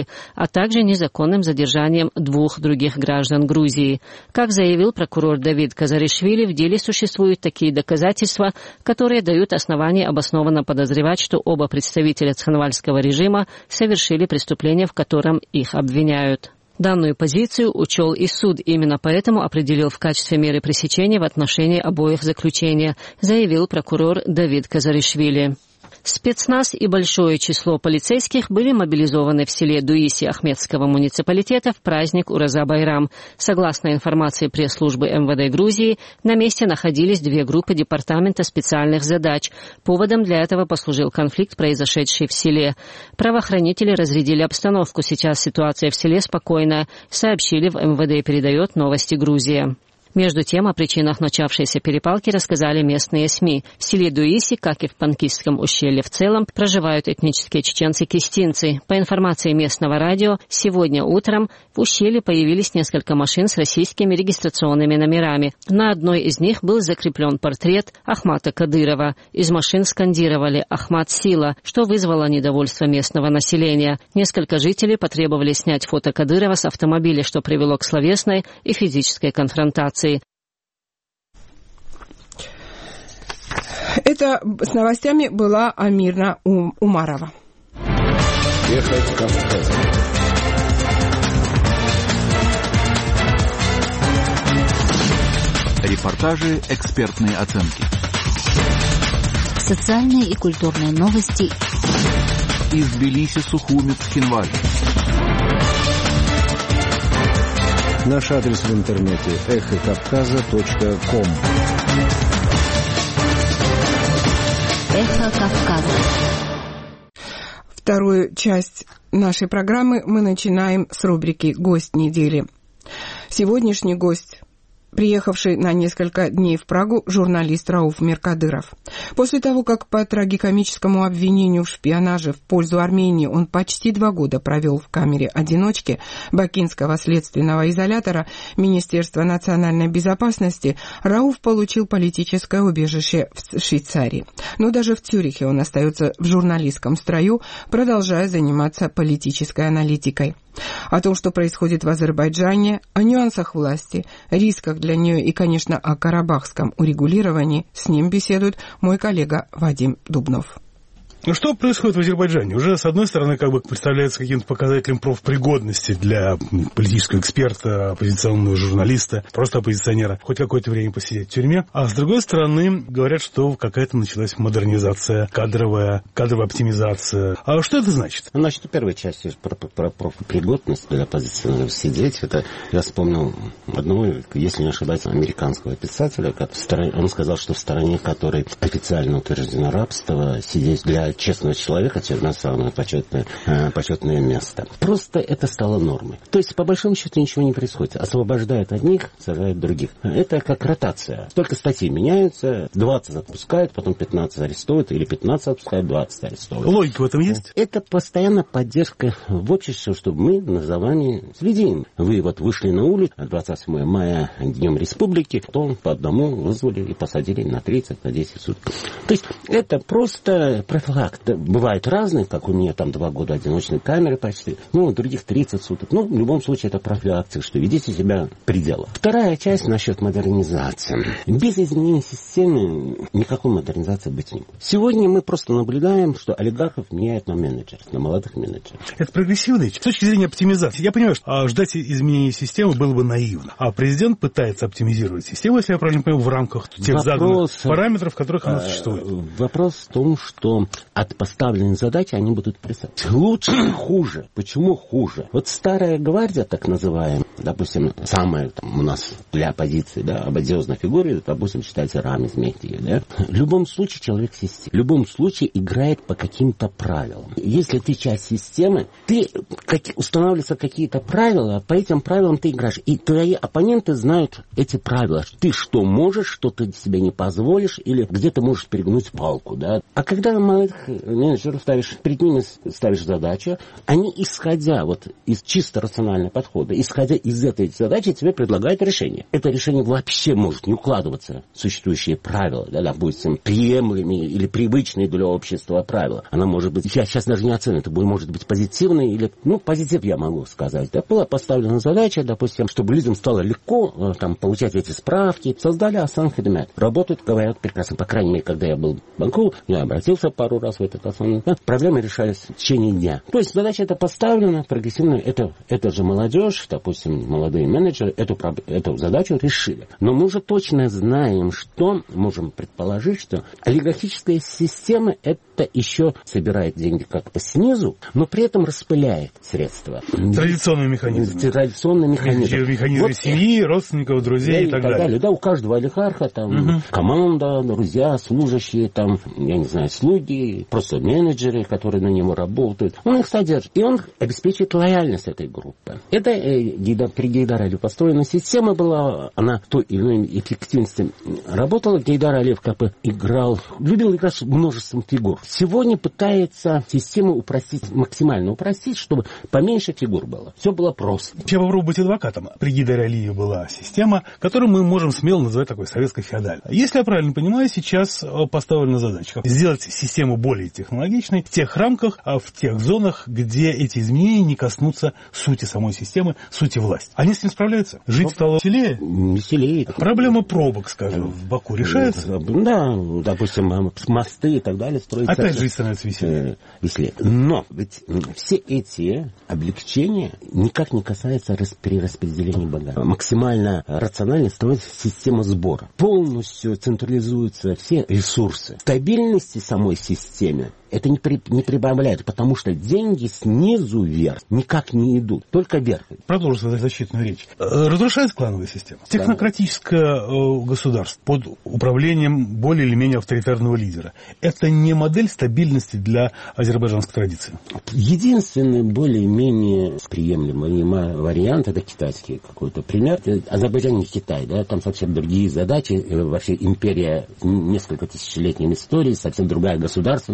а также незаконным задержанием двух других граждан Грузии. Как заявил прокурор Давид Казаришвили, в деле существуют такие доказательства, которые дают основание обоснованно подозревать, что оба представителя цхинвальского режима совершили преступление, в котором их обвиняют. Данную позицию учел и суд, именно поэтому определил в качестве меры пресечения в отношении обоих заключения, заявил прокурор Давид Казаришвили. Спецназ и большое число полицейских были мобилизованы в селе Дуиси Ахмедского муниципалитета в праздник Ураза-Байрам. Согласно информации пресс-службы эм вэ дэ Грузии, на месте находились две группы департамента специальных задач. Поводом для этого послужил конфликт, произошедший в селе. Правоохранители разрядили обстановку. Сейчас ситуация в селе спокойная, сообщили в эм вэ дэ, передает новости Грузия. Между тем, о причинах начавшейся перепалки рассказали местные СМИ. В селе Дуиси, как и в Панкистском ущелье в целом, проживают этнические чеченцы-кистинцы. По информации местного радио, сегодня утром в ущелье появились несколько машин с российскими регистрационными номерами. На одной из них был закреплен портрет Ахмата Кадырова. Из машин скандировали «Ахмат Сила», что вызвало недовольство местного населения. Несколько жителей потребовали снять фото Кадырова с автомобиля, что привело к словесной и физической конфронтации. Это с новостями была Амина Умарова. Ехать Кавказ. Репортажи, экспертные оценки. Социальные и культурные новости. Из Тбилиси, Сухуми, Цхинвали. Наш адрес в интернете эхо кавказа точка ком. Эхо Кавказа. Вторую часть нашей программы мы начинаем с рубрики «Гость недели». Сегодняшний гость — приехавший на несколько дней в Прагу журналист Рауф Миркадыров. После того, как по трагикомическому обвинению в шпионаже в пользу Армении он почти два года провел в камере-одиночке Бакинского следственного изолятора Министерства национальной безопасности, Рауф получил политическое убежище в Швейцарии. Но даже в Цюрихе он остается в журналистском строю, продолжая заниматься политической аналитикой. О том, что происходит в Азербайджане, о нюансах власти, рисках для нее и, конечно, о карабахском урегулировании с ним беседует мой коллега Вадим Дубнов. Ну что происходит в Азербайджане? Уже, с одной стороны, как бы представляется каким-то показателем профпригодности для политического эксперта, оппозиционного журналиста, просто оппозиционера, хоть какое-то время посидеть в тюрьме. А с другой стороны, говорят, что какая-то началась модернизация, кадровая, кадровая оптимизация. А что это значит? Значит, первая часть про, про профпригодность для оппозиционеров сидеть, это я вспомнил одного, если не ошибаюсь, американского писателя, он сказал, что в стране, которой официально утверждено рабство, сидеть для честного человека, это самое почетное, э, почетное место. Просто это стало нормой. То есть, по большому счету, ничего не происходит. Освобождают одних, сажают других. Это как ротация. Только статьи меняются, двадцать отпускают, потом пятнадцать арестуют, или пятнадцать отпускают, двадцать арестуют. Логика в этом есть? Это постоянно поддержка в обществе, чтобы мы за вами следим. Вы вот вышли на улицу двадцать седьмого мая, Днем Республики, потом по одному вызвали и посадили на тридцать, на десять суток. То есть, это просто профилактика. Бывает разные, как у меня там два года одиночной камеры почти, ну, у других тридцать суток. Ну, в любом случае, это профилактика, что ведите себя в пределах. Вторая часть насчет модернизации. Без изменения системы никакой модернизации быть не может. Сегодня мы просто наблюдаем, что олигархов меняют на менеджеров, на молодых менеджеров. Это прогрессивно. С точки зрения оптимизации. Я понимаю, что ждать изменения системы было бы наивно. А президент пытается оптимизировать систему, если я правильно понимаю, в рамках тех Вопрос, заданных параметров, в которых она существует. Вопрос в том, что от поставленной задачи они будут писать. Лучше, хуже. Почему хуже? Вот старая гвардия, так называемая, допустим, самая там, у нас для оппозиции, да, одиозной фигуры, допустим, считается Рамиз Мехдиев, да. В любом случае человек системы. В любом случае играет по каким-то правилам. Если ты часть системы, ты как, устанавливаются какие-то правила, по этим правилам ты играешь. И твои оппоненты знают эти правила. Ты что можешь, что ты себе не позволишь, или где ты можешь перегнуть палку, да. А когда молодых менеджеров ставишь, перед ними ставишь задачу, они, исходя вот из чисто рационального подхода, исходя из этой задачи, тебе предлагают решение. Это решение вообще может не укладываться в существующие правила, да, допустим, приемлемые или привычные для общества правила. Она может быть, я сейчас даже не оценю, это может быть позитивной или, ну, позитив я могу сказать. Да, была поставлена задача, допустим, чтобы людям стало легко там, получать эти справки. Создали Асан Хидмет. Работают, говорят прекрасно. По крайней мере, когда я был в Баку, я обратился пару раз в этот Асан. Да, проблемы решались в течение дня. То есть задача эта поставлена, прогрессивная. Это, это же молодежь, допустим, молодые менеджеры эту, эту задачу решили. Но мы уже точно знаем, что можем предположить, что олигархическая система это еще собирает деньги как-то снизу, но при этом распыляет средства. Традиционный механизм. Традиционный механизм. Механизм вот, семьи, родственников, друзей да, и так, так далее. далее. Да, у каждого олигарха там угу. команда, друзья, служащие, там, я не знаю, слуги, просто менеджеры, которые на него работают. Он их содержит. И он обеспечивает лояльность этой группы. Это э, при Гейдар Алиев построена система была, она в той или иной эффективности работала. Гейдар Алиев как бы играл, любил играть с множеством фигур. Сегодня пытается систему упростить, максимально упростить, чтобы поменьше фигур было. Все было просто. Я попробую быть адвокатом. При Гейдаре Алиеве была система, которую мы можем смело называть такой советско-феодальной. Если я правильно понимаю, сейчас поставлена задача сделать систему более технологичной в тех рамках, в тех зонах, где эти изменения не коснутся сути самой системы, сути власти. Они с ним справляются? Жить стало веселее? Веселее. Проблема пробок, скажем, в Баку решается? Да, допустим, мосты и так далее строятся. Опять жить становится веселее. Веселее. Но ведь все эти облегчения никак не касаются перераспределения богатства. Максимально рационально строится система сбора. Полностью централизуются все ресурсы. Стабильности самой системы это не, при, не прибавляет, потому что деньги снизу вверх никак не идут, только вверх. Продолжу свою защитную речь. Разрушается клановая система. Технократическое государство под управлением более или менее авторитарного лидера. Это не модель стабильности для азербайджанской традиции. Единственный более-менее приемлемый вариант, это китайский какой-то пример. Азербайджан не Китай, да, там совсем другие задачи. Вообще империя несколько тысячелетней истории, совсем другая государственность и так далее.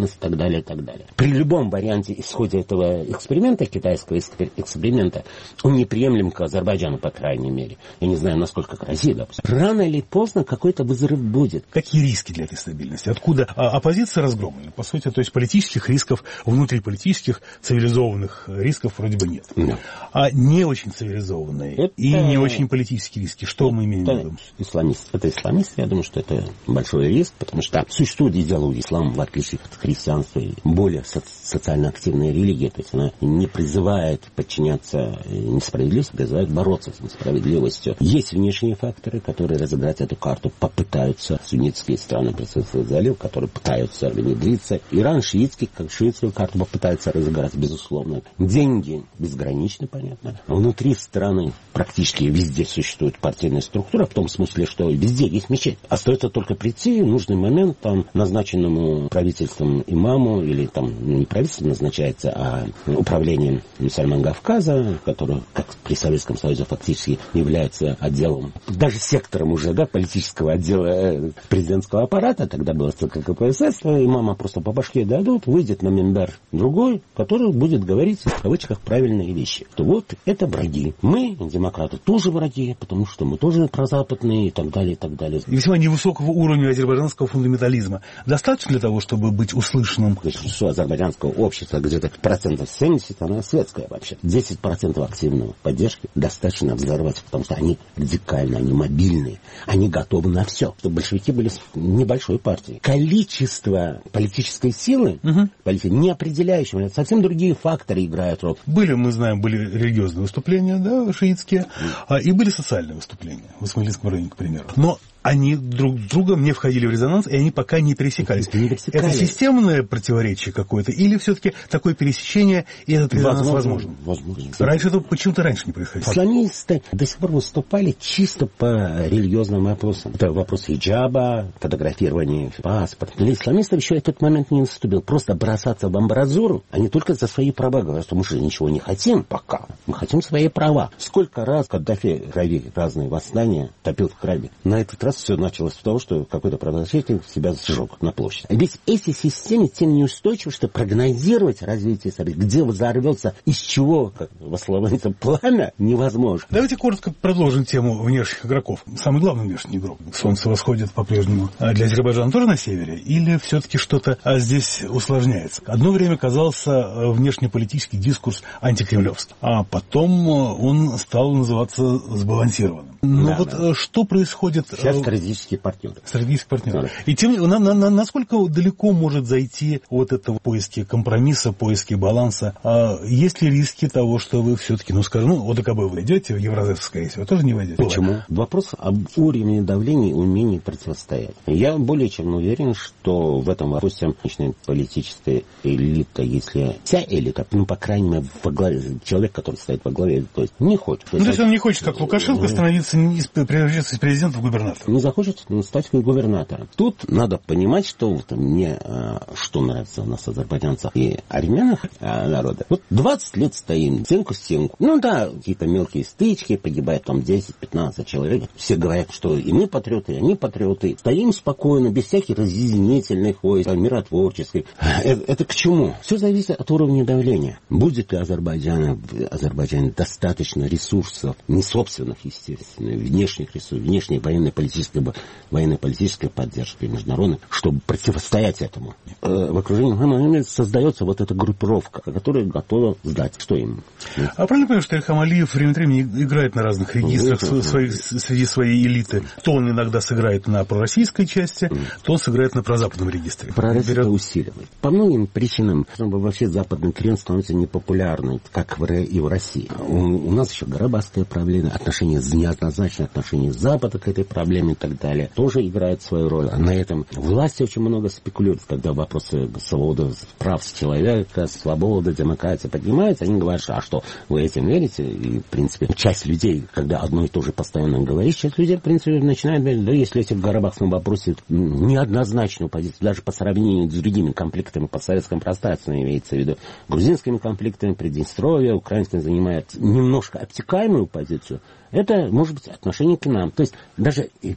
далее, и так далее. При любом варианте исходе этого эксперимента, китайского эксперимента, он неприемлем к Азербайджану, по крайней мере. Я не знаю, насколько к России, допустим. Рано или поздно какой-то взрыв будет. Какие риски для этой стабильности? Откуда а, оппозиция разгромлена? По сути, то есть политических рисков, внутриполитических, цивилизованных рисков вроде бы нет. Да. А не очень цивилизованные это... и не очень политические риски. Что это... мы имеем в виду? Исламист. Это исламист, я думаю, что это большой риск, потому что существует идеология ислама, в отличие от христианства, и более со- социально активная религия. То есть она не призывает подчиняться несправедливости, призывает бороться с несправедливостью. Есть внешние факторы, которые разыграть эту карту попытаются. Суннитские страны, Персидский залив, которые пытаются внедриться. Иран шиитский, как шиитскую карту попытается разыграть, безусловно. Деньги безграничны, понятно. Внутри страны практически везде существует партийная структура, в том смысле, что везде есть мечеть. Остается только прийти в нужный момент там, назначенному правительством имаму, или там не правительством назначается, а управлением мусульман Кавказа, которое, как при Советском Союзе, фактически является отделом, даже сектором уже, да, политического отдела президентского аппарата, тогда было ЦК КПСС, имама просто по башке дадут, выйдет на минбер другой, который будет говорить в кавычках правильные вещи. То вот это враги. Мы, демократы, тоже враги, потому что мы тоже прозападные и так далее, и так далее. И весьма невысокого уровня азербайджанского фундаментализма. Достаточно для того, чтобы быть услышанным? Большинство азербайджанского общества, где-то процентов семьдесят, она светская вообще. десять процентов активной поддержки достаточно взорвать, потому что они радикальны, они мобильные, они готовы на все. Чтобы большевики были небольшой партией. Количество политической силы угу. политики, не определяющего, совсем другие факторы играют роль. Были, мы знаем, были религиозные выступления, да, шиитские, mm. и были социальные выступления в Исмаилийском районе, к примеру. Но они друг с другом не входили в резонанс, и они пока не пересекались. Не это системное противоречие какое-то, или все-таки такое пересечение, и этот резонанс возможен? Возможно. Раньше это почему-то раньше не происходило. Исламисты до сих пор выступали чисто по религиозным вопросам. Это вопрос хиджаба, фотографирования, паспорта. Для исламистов еще этот момент не наступил. Просто бросаться в амбразуру, они только за свои права говорят, что мы же ничего не хотим пока. Мы хотим свои права. Сколько раз Каддафи крови разные восстания топил в крови. На этот раз все началось с того, что какой-то продолжитель себя сжег на площади. Ведь эти системы тем неустойчивы, что прогнозировать развитие событий, где взорвется, из чего, как воспламенится пламя, невозможно. Давайте коротко продолжим тему внешних игроков. Самый главный внешний игрок. Солнце восходит по-прежнему. А для Азербайджана тоже на севере? Или все-таки что-то а здесь усложняется? Одно время казался внешнеполитический дискурс антикремлевским, а потом он стал называться сбалансированным. Но да, вот да. что происходит... Сейчас стратегические партнеры. Стратегические партнеры. Да. И тем, на, на, на, насколько далеко может зайти вот это поиски компромисса, поиски баланса? А есть ли риски того, что вы все-таки, ну скажем, ну, ОДКБ вы идете, в Евразес, скорее всего, тоже не войдете? Почему? Вопрос об уровне давления и умении противостоять. Я более чем уверен, что в этом вопросе личная политическая элита, если вся элита, ну, по крайней мере, во главе, человек, который стоит во главе, то есть не хочет. Ну, то есть он не хочет, как Лукашенко, становиться, превращаться из президента в губернатора. Не захочет стать губернатором. Тут надо понимать, что вот мне, что нравится у нас азербайджанцев и армянах народа. Вот двадцать лет стоим, стенку в стенку. Ну да, какие-то мелкие стычки, погибает там десять-пятнадцать человек. Все говорят, что и мы патриоты, и они патриоты. Стоим спокойно, без всяких разъединительных войск, миротворческих. Это, это к чему? Все зависит от уровня давления. Будет ли Азербайджан, в Азербайджане достаточно ресурсов, не собственных, естественно, внешних ресурсов, внешней военно-политической, военно-политической поддержки международной, чтобы противостоять этому. В окружении создается вот эта группировка, которая готова сдать. Что им? А правильно понимаю, что Ильхам Алиев время от времени играет на разных регистрах mm-hmm. своих, среди своей элиты? То он иногда сыграет на пророссийской части, mm-hmm. то он сыграет на прозападном регистре. Пророссия берет... усиливает. По многим причинам вообще западный тренд становится непопулярным, как и в России. У, у нас еще Карабахская проблема, отношения неоднозначные, отношения Запада к этой проблеме и так далее, тоже играют свою роль. А на этом власти очень много спекулируют, когда вопросы свободы прав человека, свободы, демократии поднимаются, они говорят, а что, вы этим верите? И, в принципе, часть людей, когда одно и то же постоянно говоришь, часть людей, в принципе, начинает говорить, да, если эти в Карабахском вопросе неоднозначную позицию, даже по сравнению с другими конфликтами по советскому пространству, имеется в виду грузинскими конфликтами, Приднестровье, украинскими занимает немножко обтекаемую позицию, это может быть отношение к нам. То есть даже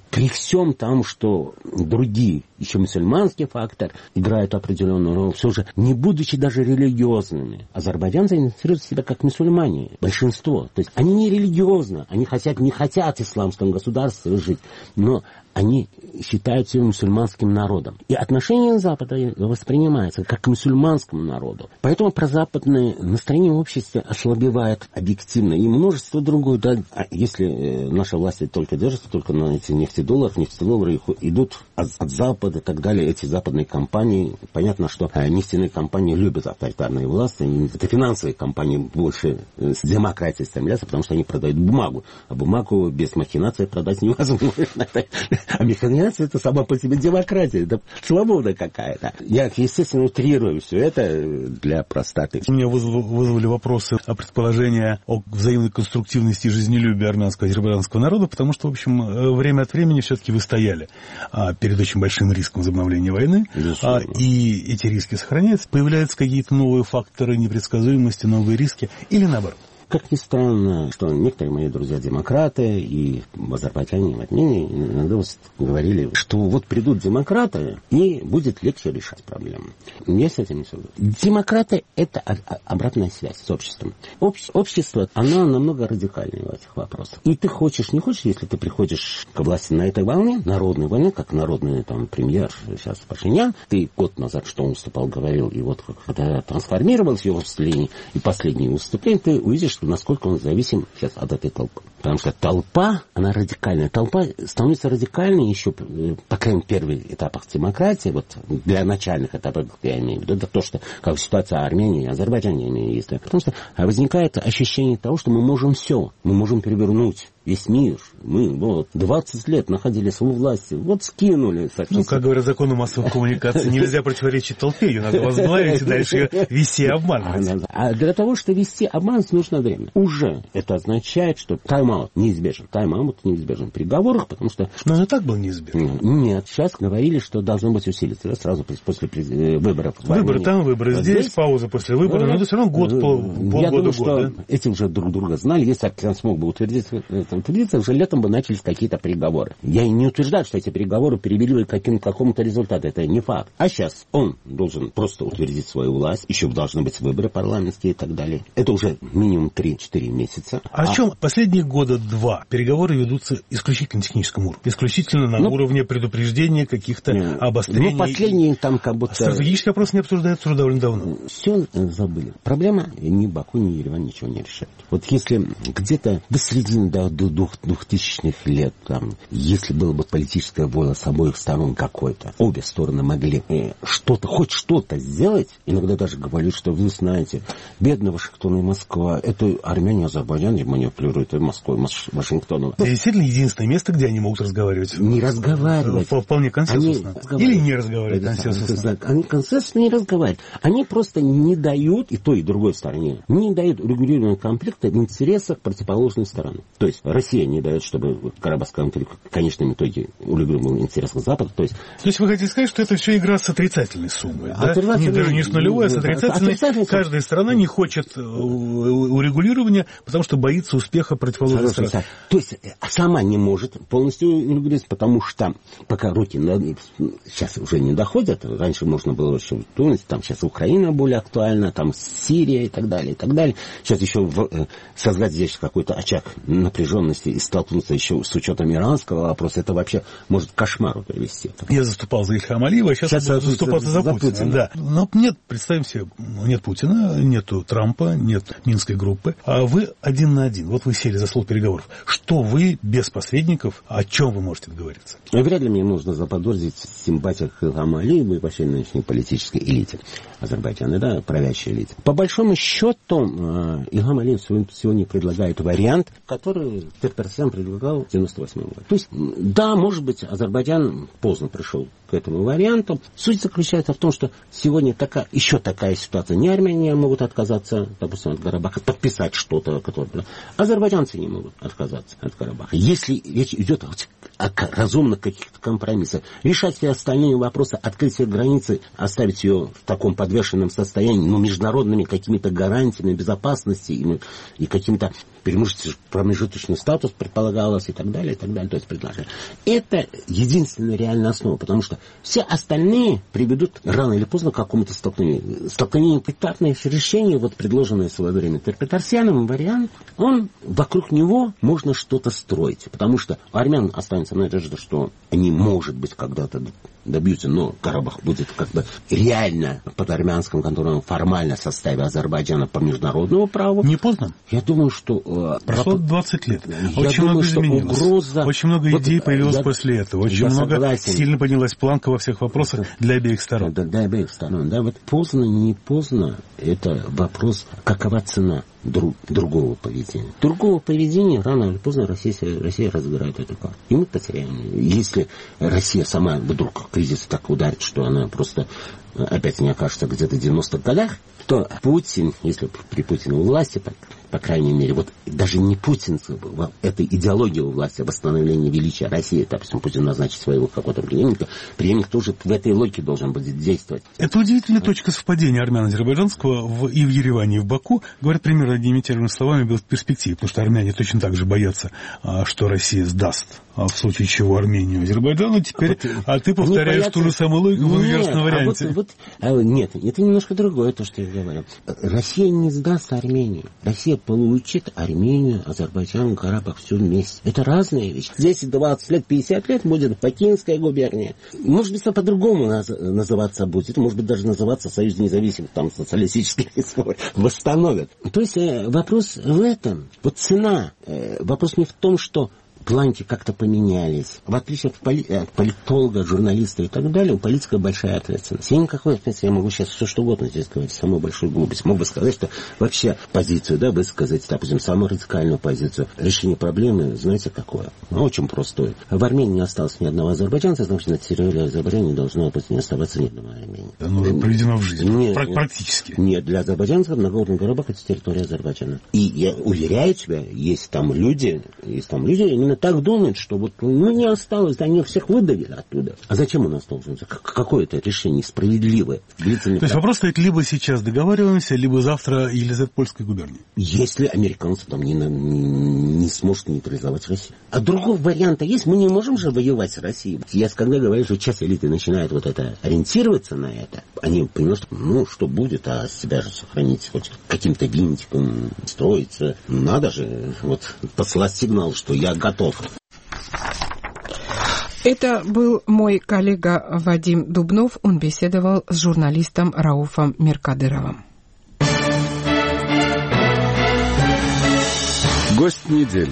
при всем том, что другие, еще мусульманский фактор, играют определенную роль, все же, не будучи даже религиозными, азербайджанцы идентифицируют себя как мусульмане, большинство. То есть они не религиозны, они хотят, не хотят в исламском государстве жить, но они считают себя мусульманским народом. И отношение Запада воспринимается как к мусульманскому народу. Поэтому прозападное настроение в обществе ослабевает объективно. И множество другое. Да, если наши власти только держатся только на эти нефтедолларах, нефтедоллары идут от, от Запада и так далее. Эти западные компании, понятно, что нефтяные компании любят авторитарные власти. Это финансовые компании больше с демократией стремятся, потому что они продают бумагу. А бумагу без махинации продать невозможно. А механизация — это сама по себе демократия, это свобода какая-то. Я, естественно, утрирую все это для простоты. У меня вызвали вопросы о предположении о взаимной конструктивности и жизнелюбии армянского и азербайджанского народа, потому что, в общем, время от времени все-таки вы стояли а, перед очень большим риском возобновления войны, а, и эти риски сохраняются. Появляются какие-то новые факторы непредсказуемости, новые риски, или наоборот? Как ни странно, что некоторые мои друзья-демократы и в Азербайджане, и в Армении иногда говорили, что вот придут демократы, и будет легче решать проблемы. Я с этим не согласен. Демократы — это обратная связь с обществом. Общ, общество, оно намного радикальнее в этих вопросах. И ты хочешь, не хочешь, если ты приходишь к власти на этой волне, народной волне, как народный там премьер сейчас Пашинян, ты год назад, что он выступал, говорил, и вот когда трансформировалось его выступление и последнее выступление, ты увидишь, насколько он зависим сейчас от этой толпы. Потому что толпа, она радикальная. Толпа становится радикальной еще, по крайней мере, в первых этапах демократии, вот для начальных этапов, я имею в виду, это то, что как ситуация Армении и Азербайджане, я имею в виду. Потому что возникает ощущение того, что мы можем все, мы можем перевернуть весь мир. Мы вот двадцать лет находились у власти, вот скинули. Ну, как говорят законы массовой коммуникации, нельзя противоречить толпе, ее надо возглавить и дальше вести обман. А для того, чтобы вести обман, нужно время. Уже это означает, что тайм-аут неизбежен. Тайм-аут неизбежен в переговорах, потому что... Но он и так был неизбежен. Нет, сейчас говорили, что должно быть усилиться, да, сразу после выборов. Выборы там, выборы здесь, пауза после выборов, но это все равно год, полгода. Я думаю, что эти уже друг друга знали. Если Акцент смог бы утвердить утвердиться, уже летом бы начались какие-то переговоры. Я не утверждаю, что эти переговоры привели бы к каким- какому-то результату. Это не факт. А сейчас он должен просто утвердить свою власть. Еще должны быть выборы парламентские и так далее. Это уже минимум три-четыре месяца. А, а о чем последние года два переговоры ведутся исключительно на техническом уровне? Исключительно на ну, уровне предупреждения каких-то ну, обострений? Ну, последние там как будто... Стратегический вопрос не обсуждается уже довольно давно. Все забыли. Проблема ни Баку, ни Ереван ничего не решает. Вот если где-то до середины, до, до двухтысячных лет, там, если была бы политическая воля с обоих сторон какой-то, обе стороны могли э, что-то, хоть что-то сделать, иногда даже говорят, что вы знаете, бедные Вашингтон и Москва, это армяне, Азербайджан манипулируют Москвой, Вашингтоном. Это действительно единственное место, где они могут разговаривать? Не разговаривать. Вполне консенсусно. Они Или не разговаривать консенсусно? Они консенсусно не разговаривают. Они просто не дают, и той, и другой стороне, не дают урегулирования конфликта в интересах противоположной стороны. То есть Россия не дает, чтобы Карабахский конфликт в конечном итоге урегулировал в интересах Запада. То есть... То есть вы хотите сказать, что это все игра с отрицательной суммой, да? Не, даже не с нулевой, а с отрицательной. отрицательной. Каждая страна не хочет урегулирования, потому что боится успеха противоположной стороны. То есть сама не может полностью урегулировать, потому что пока руки сейчас уже не доходят. Раньше можно было еще Тунис, там сейчас Украина более актуальна, там Сирия и так далее, и так далее. Сейчас еще в, создать здесь какой-то очаг напряженности и столкнуться еще с учетом иранского вопроса, это вообще может к кошмару привести. Я заступал за Ильхам Алиева, а сейчас, сейчас буду заступаться за, за Путина. Путина. Да. Но нет, представим себе, нет Путина, нету Трампа, нет Минской группы, а вы один на один. Вот вы сели за стол переговоров. Что вы без посредников, о чем вы можете договориться? Вряд ли мне нужно заподозрить в симпатиях к Ильхаму Алиеву и вообще нынешней политической элите Азербайджана, да, правящей элите. По большому счету, Ильхам Алиев сегодня предлагает вариант, который Петросян предлагал в девяносто восьмом году. То есть, да, может быть, Азербайджан поздно пришел к этому варианту. Суть заключается в том, что сегодня такая, еще такая ситуация. Не армяне могут отказаться, допустим, от Карабаха, подписать что-то, которое... Азербайджанцы не могут отказаться от Карабаха. Если речь идет о разумных каких-то компромиссах, решать все остальные вопросы, открыть все границы, оставить ее в таком подвешенном состоянии, ну, международными какими-то гарантиями безопасности и, и каким-то промежуточный статус предполагалось и так далее, и так далее, то есть предложение. Это единственная реальная основа, потому что все остальные приведут рано или поздно к какому-то столкновению. Столкновение петарных решений, вот предложенное в свое время Петросяном вариант, он, вокруг него можно что-то строить, потому что у армян останется надежда, что они, может быть, когда-то добьются, но Карабах будет как бы реально под армянским контролем формально в составе Азербайджана по международному праву. Не поздно? Я думаю, что... Прошло двадцать лет. Я очень думаю, много что изменилось. Угроза... Очень много вот, идей появилось я... после этого. Очень я много согласен. Сильно поднялась планка во всех вопросах для обеих сторон. Да, для обеих сторон. Да, вот поздно, не поздно, это вопрос, какова цена друг, другого поведения. Другого поведения рано или поздно Россия, Россия разыграет эту карту. И мы потеряем. Если Россия сама вдруг кризис так ударит, что она просто опять не окажется где-то в девяностых годах, то Путин, если при Путине у власти, по, по крайней мере, вот даже не Путин, это идеология у власти, восстановление величия России, допустим, Путин назначит своего какого-то преемника, преемник тоже в этой логике должен будет действовать. Это удивительная точка совпадения армяно-азербайджанского в, и в Ереване, и в Баку. Говорят примерно одними словами в перспективе, потому что армяне точно так же боятся, что Россия сдаст, в случае чего Армению Азербайджану. Теперь, а, вот, а ты повторяешь боятся... ту же самую логику в верхнем варианте. А вот, вот, нет, это немножко другое, то, что я говорю. Россия не сдаст Армению. Россия получит Армению, Азербайджан, Карабах все вместе. Это разные вещи. Здесь двадцать лет, пятьдесят лет будет Бакинская губерния. Может быть, по-другому наз... называться будет. Может быть, даже называться Союз независимых, там, социалистических республик. Восстановят. То есть э, вопрос в этом. Вот цена. Э, вопрос не в том, что планки как-то поменялись. В отличие от, поли... от политолога, журналиста и так далее, у политика большая ответственность. Я никакой ответственности, я могу сейчас все что угодно здесь говорить, самую большую глупость. Мог бы сказать, что вообще позицию, да, высказать, допустим, самую радикальную позицию. Решение проблемы, знаете, какое? Ну, очень простое. В Армении не осталось ни одного азербайджанца, значит, на территории Азербайджана не должно быть, не оставаться ни одного армянина. Оно уже проведено в жизнь, нет, практически. Нет, для азербайджанцев Нагорный Карабах это территория Азербайджана. И я уверяю тебя, есть там люди, есть там люди, именно так думают, что вот, ну, не осталось, они всех выдавили оттуда. А зачем у нас должно быть? Какое это решение справедливое? То есть вопрос стоит либо сейчас договариваемся, либо завтра Елизаветпольской губернии. Если американцы там не, не, не смогут нейтрализовать Россию. А другого варианта есть? Мы не можем же воевать с Россией. Я когда говорю, что часть элиты начинает вот это ориентироваться на это, они понимают, что ну что будет, а себя же сохранить хоть каким-то винтиком, строиться. Надо же вот послать сигнал, что я готов. Это был мой коллега Вадим Дубнов. Он беседовал с журналистом Рауфом Меркадыровым. Гость недели.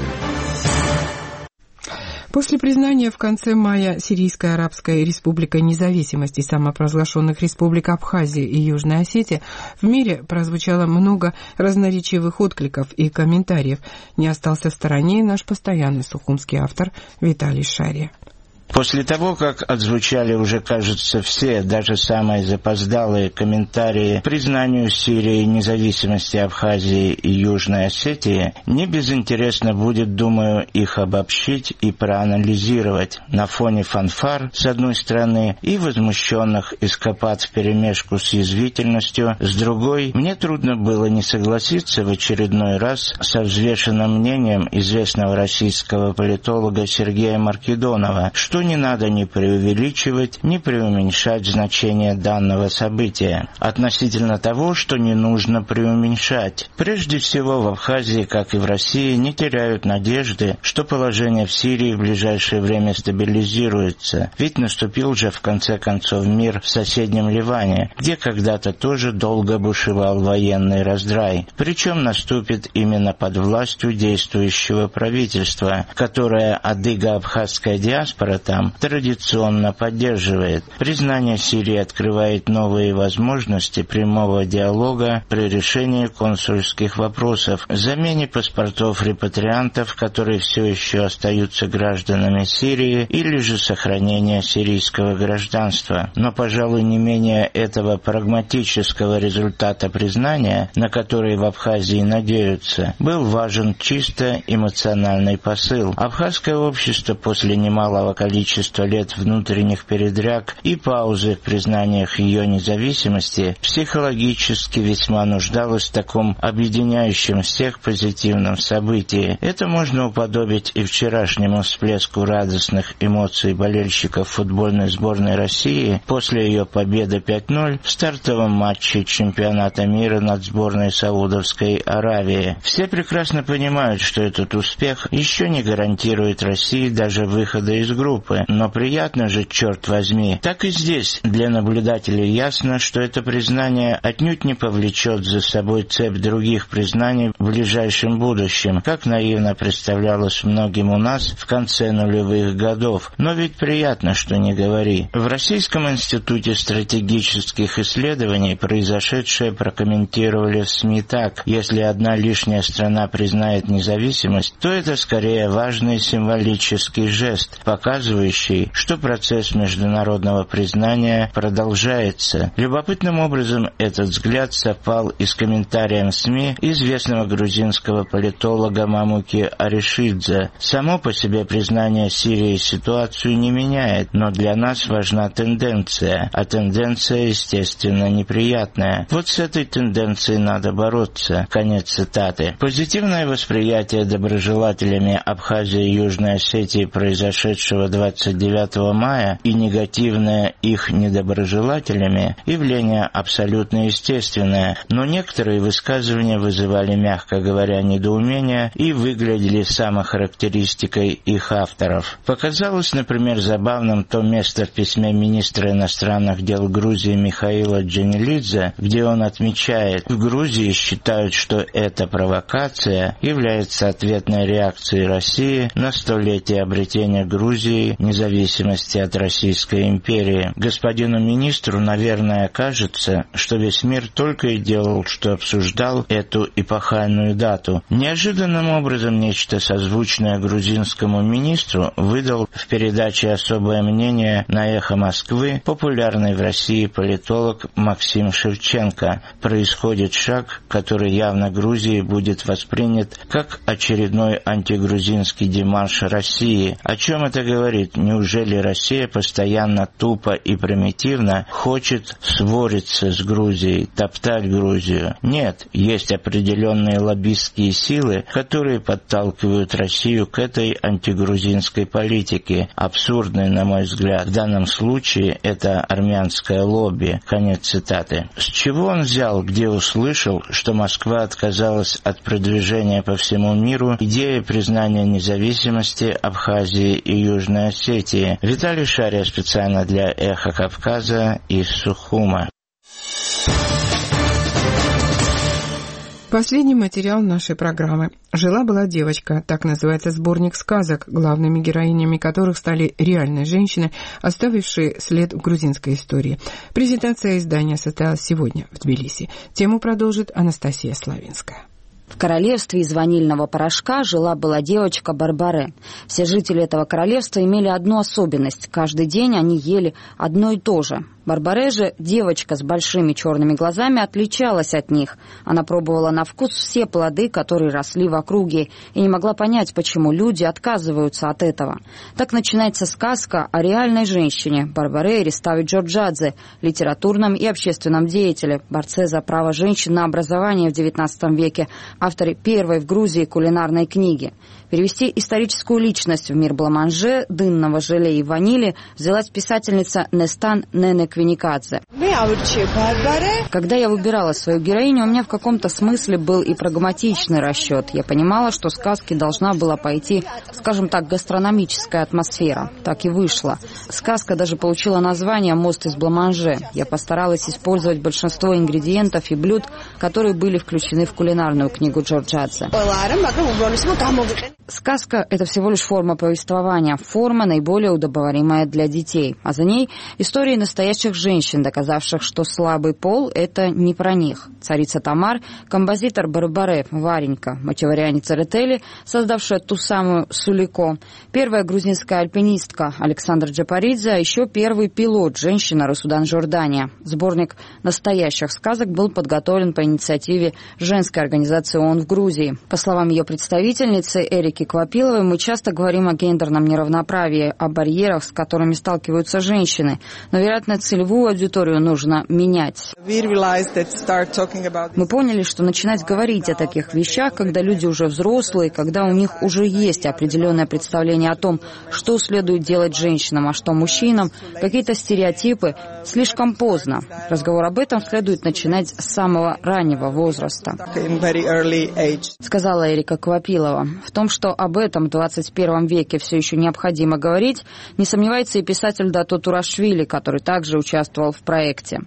После признания в конце мая Сирийской Арабской Республикой независимости самопровозглашенных республик Абхазия и Южная Осетия в мире прозвучало много разноречивых откликов и комментариев. Не остался в стороне наш постоянный сухумский автор Виталий Шария. После того, как отзвучали уже, кажется, все, даже самые запоздалые комментарии к признанию Сирии независимости Абхазии и Южной Осетии, не безинтересно будет, думаю, их обобщить и проанализировать на фоне фанфар, с одной стороны, и возмущенных эскапад вперемешку с язвительностью, с другой. Мне трудно было не согласиться в очередной раз со взвешенным мнением известного российского политолога Сергея Маркедонова, что не надо ни преувеличивать, ни преуменьшать значение данного события относительно того, что не нужно преуменьшать. Прежде всего, в Абхазии, как и в России, не теряют надежды, что положение в Сирии в ближайшее время стабилизируется, ведь наступил же в конце концов мир в соседнем Ливане, где когда-то тоже долго бушевал военный раздрай, причем наступит именно под властью действующего правительства, которое адыго-абхазская диаспора там традиционно поддерживает. Признание Сирии открывает новые возможности прямого диалога при решении консульских вопросов, замене паспортов репатриантов, которые все еще остаются гражданами Сирии, или же сохранения сирийского гражданства. Но, пожалуй, не менее этого прагматического результата признания, на который в Абхазии надеются, был важен чисто эмоциональный посыл. Абхазское общество после немалого количества лет внутренних передряг и паузы в признаниях ее независимости психологически весьма нуждалось в таком объединяющем всех позитивном событии. Это можно уподобить и вчерашнему всплеску радостных эмоций болельщиков футбольной сборной России после ее победы пять ноль в стартовом матче чемпионата мира над сборной Саудовской Аравии. Все прекрасно понимают, что этот успех еще не гарантирует России даже выхода из группы. Но приятно же, черт возьми. Так и здесь для наблюдателей ясно, что это признание отнюдь не повлечет за собой цепь других признаний в ближайшем будущем, как наивно представлялось многим у нас в конце нулевых годов. Но ведь приятно, что не говори. В Российском институте стратегических исследований произошедшее прокомментировали в СМИ так: если одна лишняя страна признает независимость, то это скорее важный символический жест, показывающий, что процесс международного признания продолжается. Любопытным образом этот взгляд совпал и с комментарием СМИ известного грузинского политолога Мамуки Аришидзе. Само по себе признание Сирии ситуацию не меняет, но для нас важна тенденция, а тенденция, естественно, неприятная. Вот с этой тенденцией надо бороться. Конец цитаты. Позитивное восприятие доброжелателями Абхазии и Южной Осетии произошедшего двадцать девятого мая и негативное их недоброжелателями явление абсолютно естественное, но некоторые высказывания вызывали, мягко говоря, недоумение и выглядели самохарактеристикой их авторов. Показалось, например, забавным то место в письме министра иностранных дел Грузии Михаила Джанилидзе, где он отмечает: в Грузии считают, что эта провокация является ответной реакцией России на столетие обретения Грузии независимости от Российской империи. Господину министру, наверное, кажется, что весь мир только и делал, что обсуждал эту эпохальную дату. Неожиданным образом нечто созвучное грузинскому министру выдал в передаче «Особое мнение» на «Эхо Москвы» популярный в России политолог Максим Шевченко. Происходит шаг, который явно Грузии будет воспринят как очередной антигрузинский демарш России. О чем это говорит? Неужели Россия постоянно тупо и примитивно хочет свориться с Грузией, топтать Грузию? Нет, есть определенные лоббистские силы, которые подталкивают Россию к этой антигрузинской политике. Абсурдной, на мой взгляд. В данном случае это армянское лобби. Конец цитаты. С чего он взял, где услышал, что Москва отказалась от продвижения по всему миру идеи признания независимости Абхазии и Южной Осетии? Виталий Шария специально для «Эхо Кавказа» из Сухума. Последний материал нашей программы. «Жила-была девочка», так называется сборник сказок, главными героинями которых стали реальные женщины, оставившие след в грузинской истории. Презентация издания состоялась сегодня в Тбилиси. Тему продолжит Анастасия Славинская. В королевстве из ванильного порошка жила-была девочка Барбаре. Все жители этого королевства имели одну особенность. Каждый день они ели одно и то же. Барбаре же, девочка с большими черными глазами, отличалась от них. Она пробовала на вкус все плоды, которые росли в округе, и не могла понять, почему люди отказываются от этого. Так начинается сказка о реальной женщине Барбаре Ристави Джорджадзе, литературном и общественном деятеле, борце за право женщин на образование в девятнадцатом веке, авторе первой в Грузии кулинарной книги. Перевести историческую личность в мир бламанже, дынного желе и ванили взялась писательница Нестан Нене Квиникадзе. Когда я выбирала свою героиню, у меня в каком-то смысле был и прагматичный расчет. Я понимала, что сказке должна была пойти, скажем так, гастрономическая атмосфера. Так и вышло. Сказка даже получила название «Мост из Бламанже». Я постаралась использовать большинство ингредиентов и блюд, которые были включены в кулинарную книгу Джорджадзе. Сказка – это всего лишь форма повествования, форма, наиболее удобоваримая для детей. А за ней истории настоящих женщин, доказавших, что слабый пол – это не про них. Царица Тамар, композитор Барбаре, Варенька, мочеваряне Церетели, создавшая ту самую Сулико, первая грузинская альпинистка Александр Джапаридзе, а еще первый пилот, женщина Расудан Жордания. Сборник настоящих сказок был подготовлен по инициативе женской организации ООН в Грузии. По словам ее представительницы Эрики Квапиловой, мы часто говорим о гендерном неравноправии, о барьерах, с которыми сталкиваются женщины. Но, вероятно, целевую аудиторию нужно менять. Мы поняли, что начинать говорить о таких вещах, когда люди уже взрослые, когда у них уже есть определенное представление о том, что следует делать женщинам, а что мужчинам, какие-то стереотипы, слишком поздно. Разговор об этом следует начинать с самого раннего возраста, сказала Эрика Квапилова. В том, что об этом в двадцать первом веке все еще необходимо говорить, не сомневается и писатель Дато Турашвили, который также участвовал в проекте.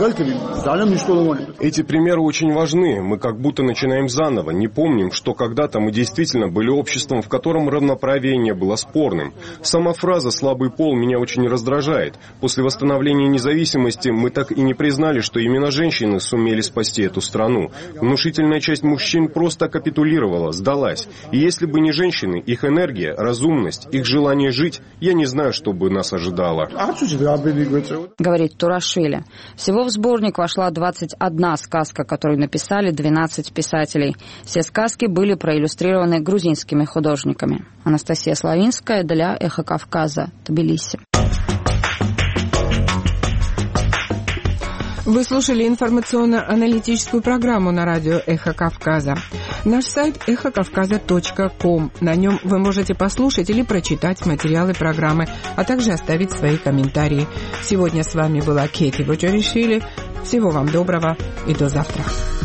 Эти примеры очень важны. Мы как будто начинаем заново, не помним, что когда-то мы действительно были обществом, в котором равноправие не было спорным. Сама фраза «слабый пол» меня очень раздражает. После восстановления независимости мы так и не признали, что именно женщины сумели спасти эту страну. Внушительная часть мужчин просто капитулировала, сдалась. И если бы не женщины, их энергия, разумность, их желание жить, я не знаю, что бы нас ожидало. Говорит Турашвили. Всего в сборник вошла двадцать одна сказка, которую написали двенадцать писателей. Все сказки были проиллюстрированы грузинскими художниками. Анастасия Славинская для «Эхо Кавказа», Тбилиси. Вы слушали информационно-аналитическую программу на радио «Эхо Кавказа». Наш сайт эхо кавказа точка ком. На нем вы можете послушать или прочитать материалы программы, а также оставить свои комментарии. Сегодня с вами была Кейти Боджаришвили. Всего вам доброго и до завтра.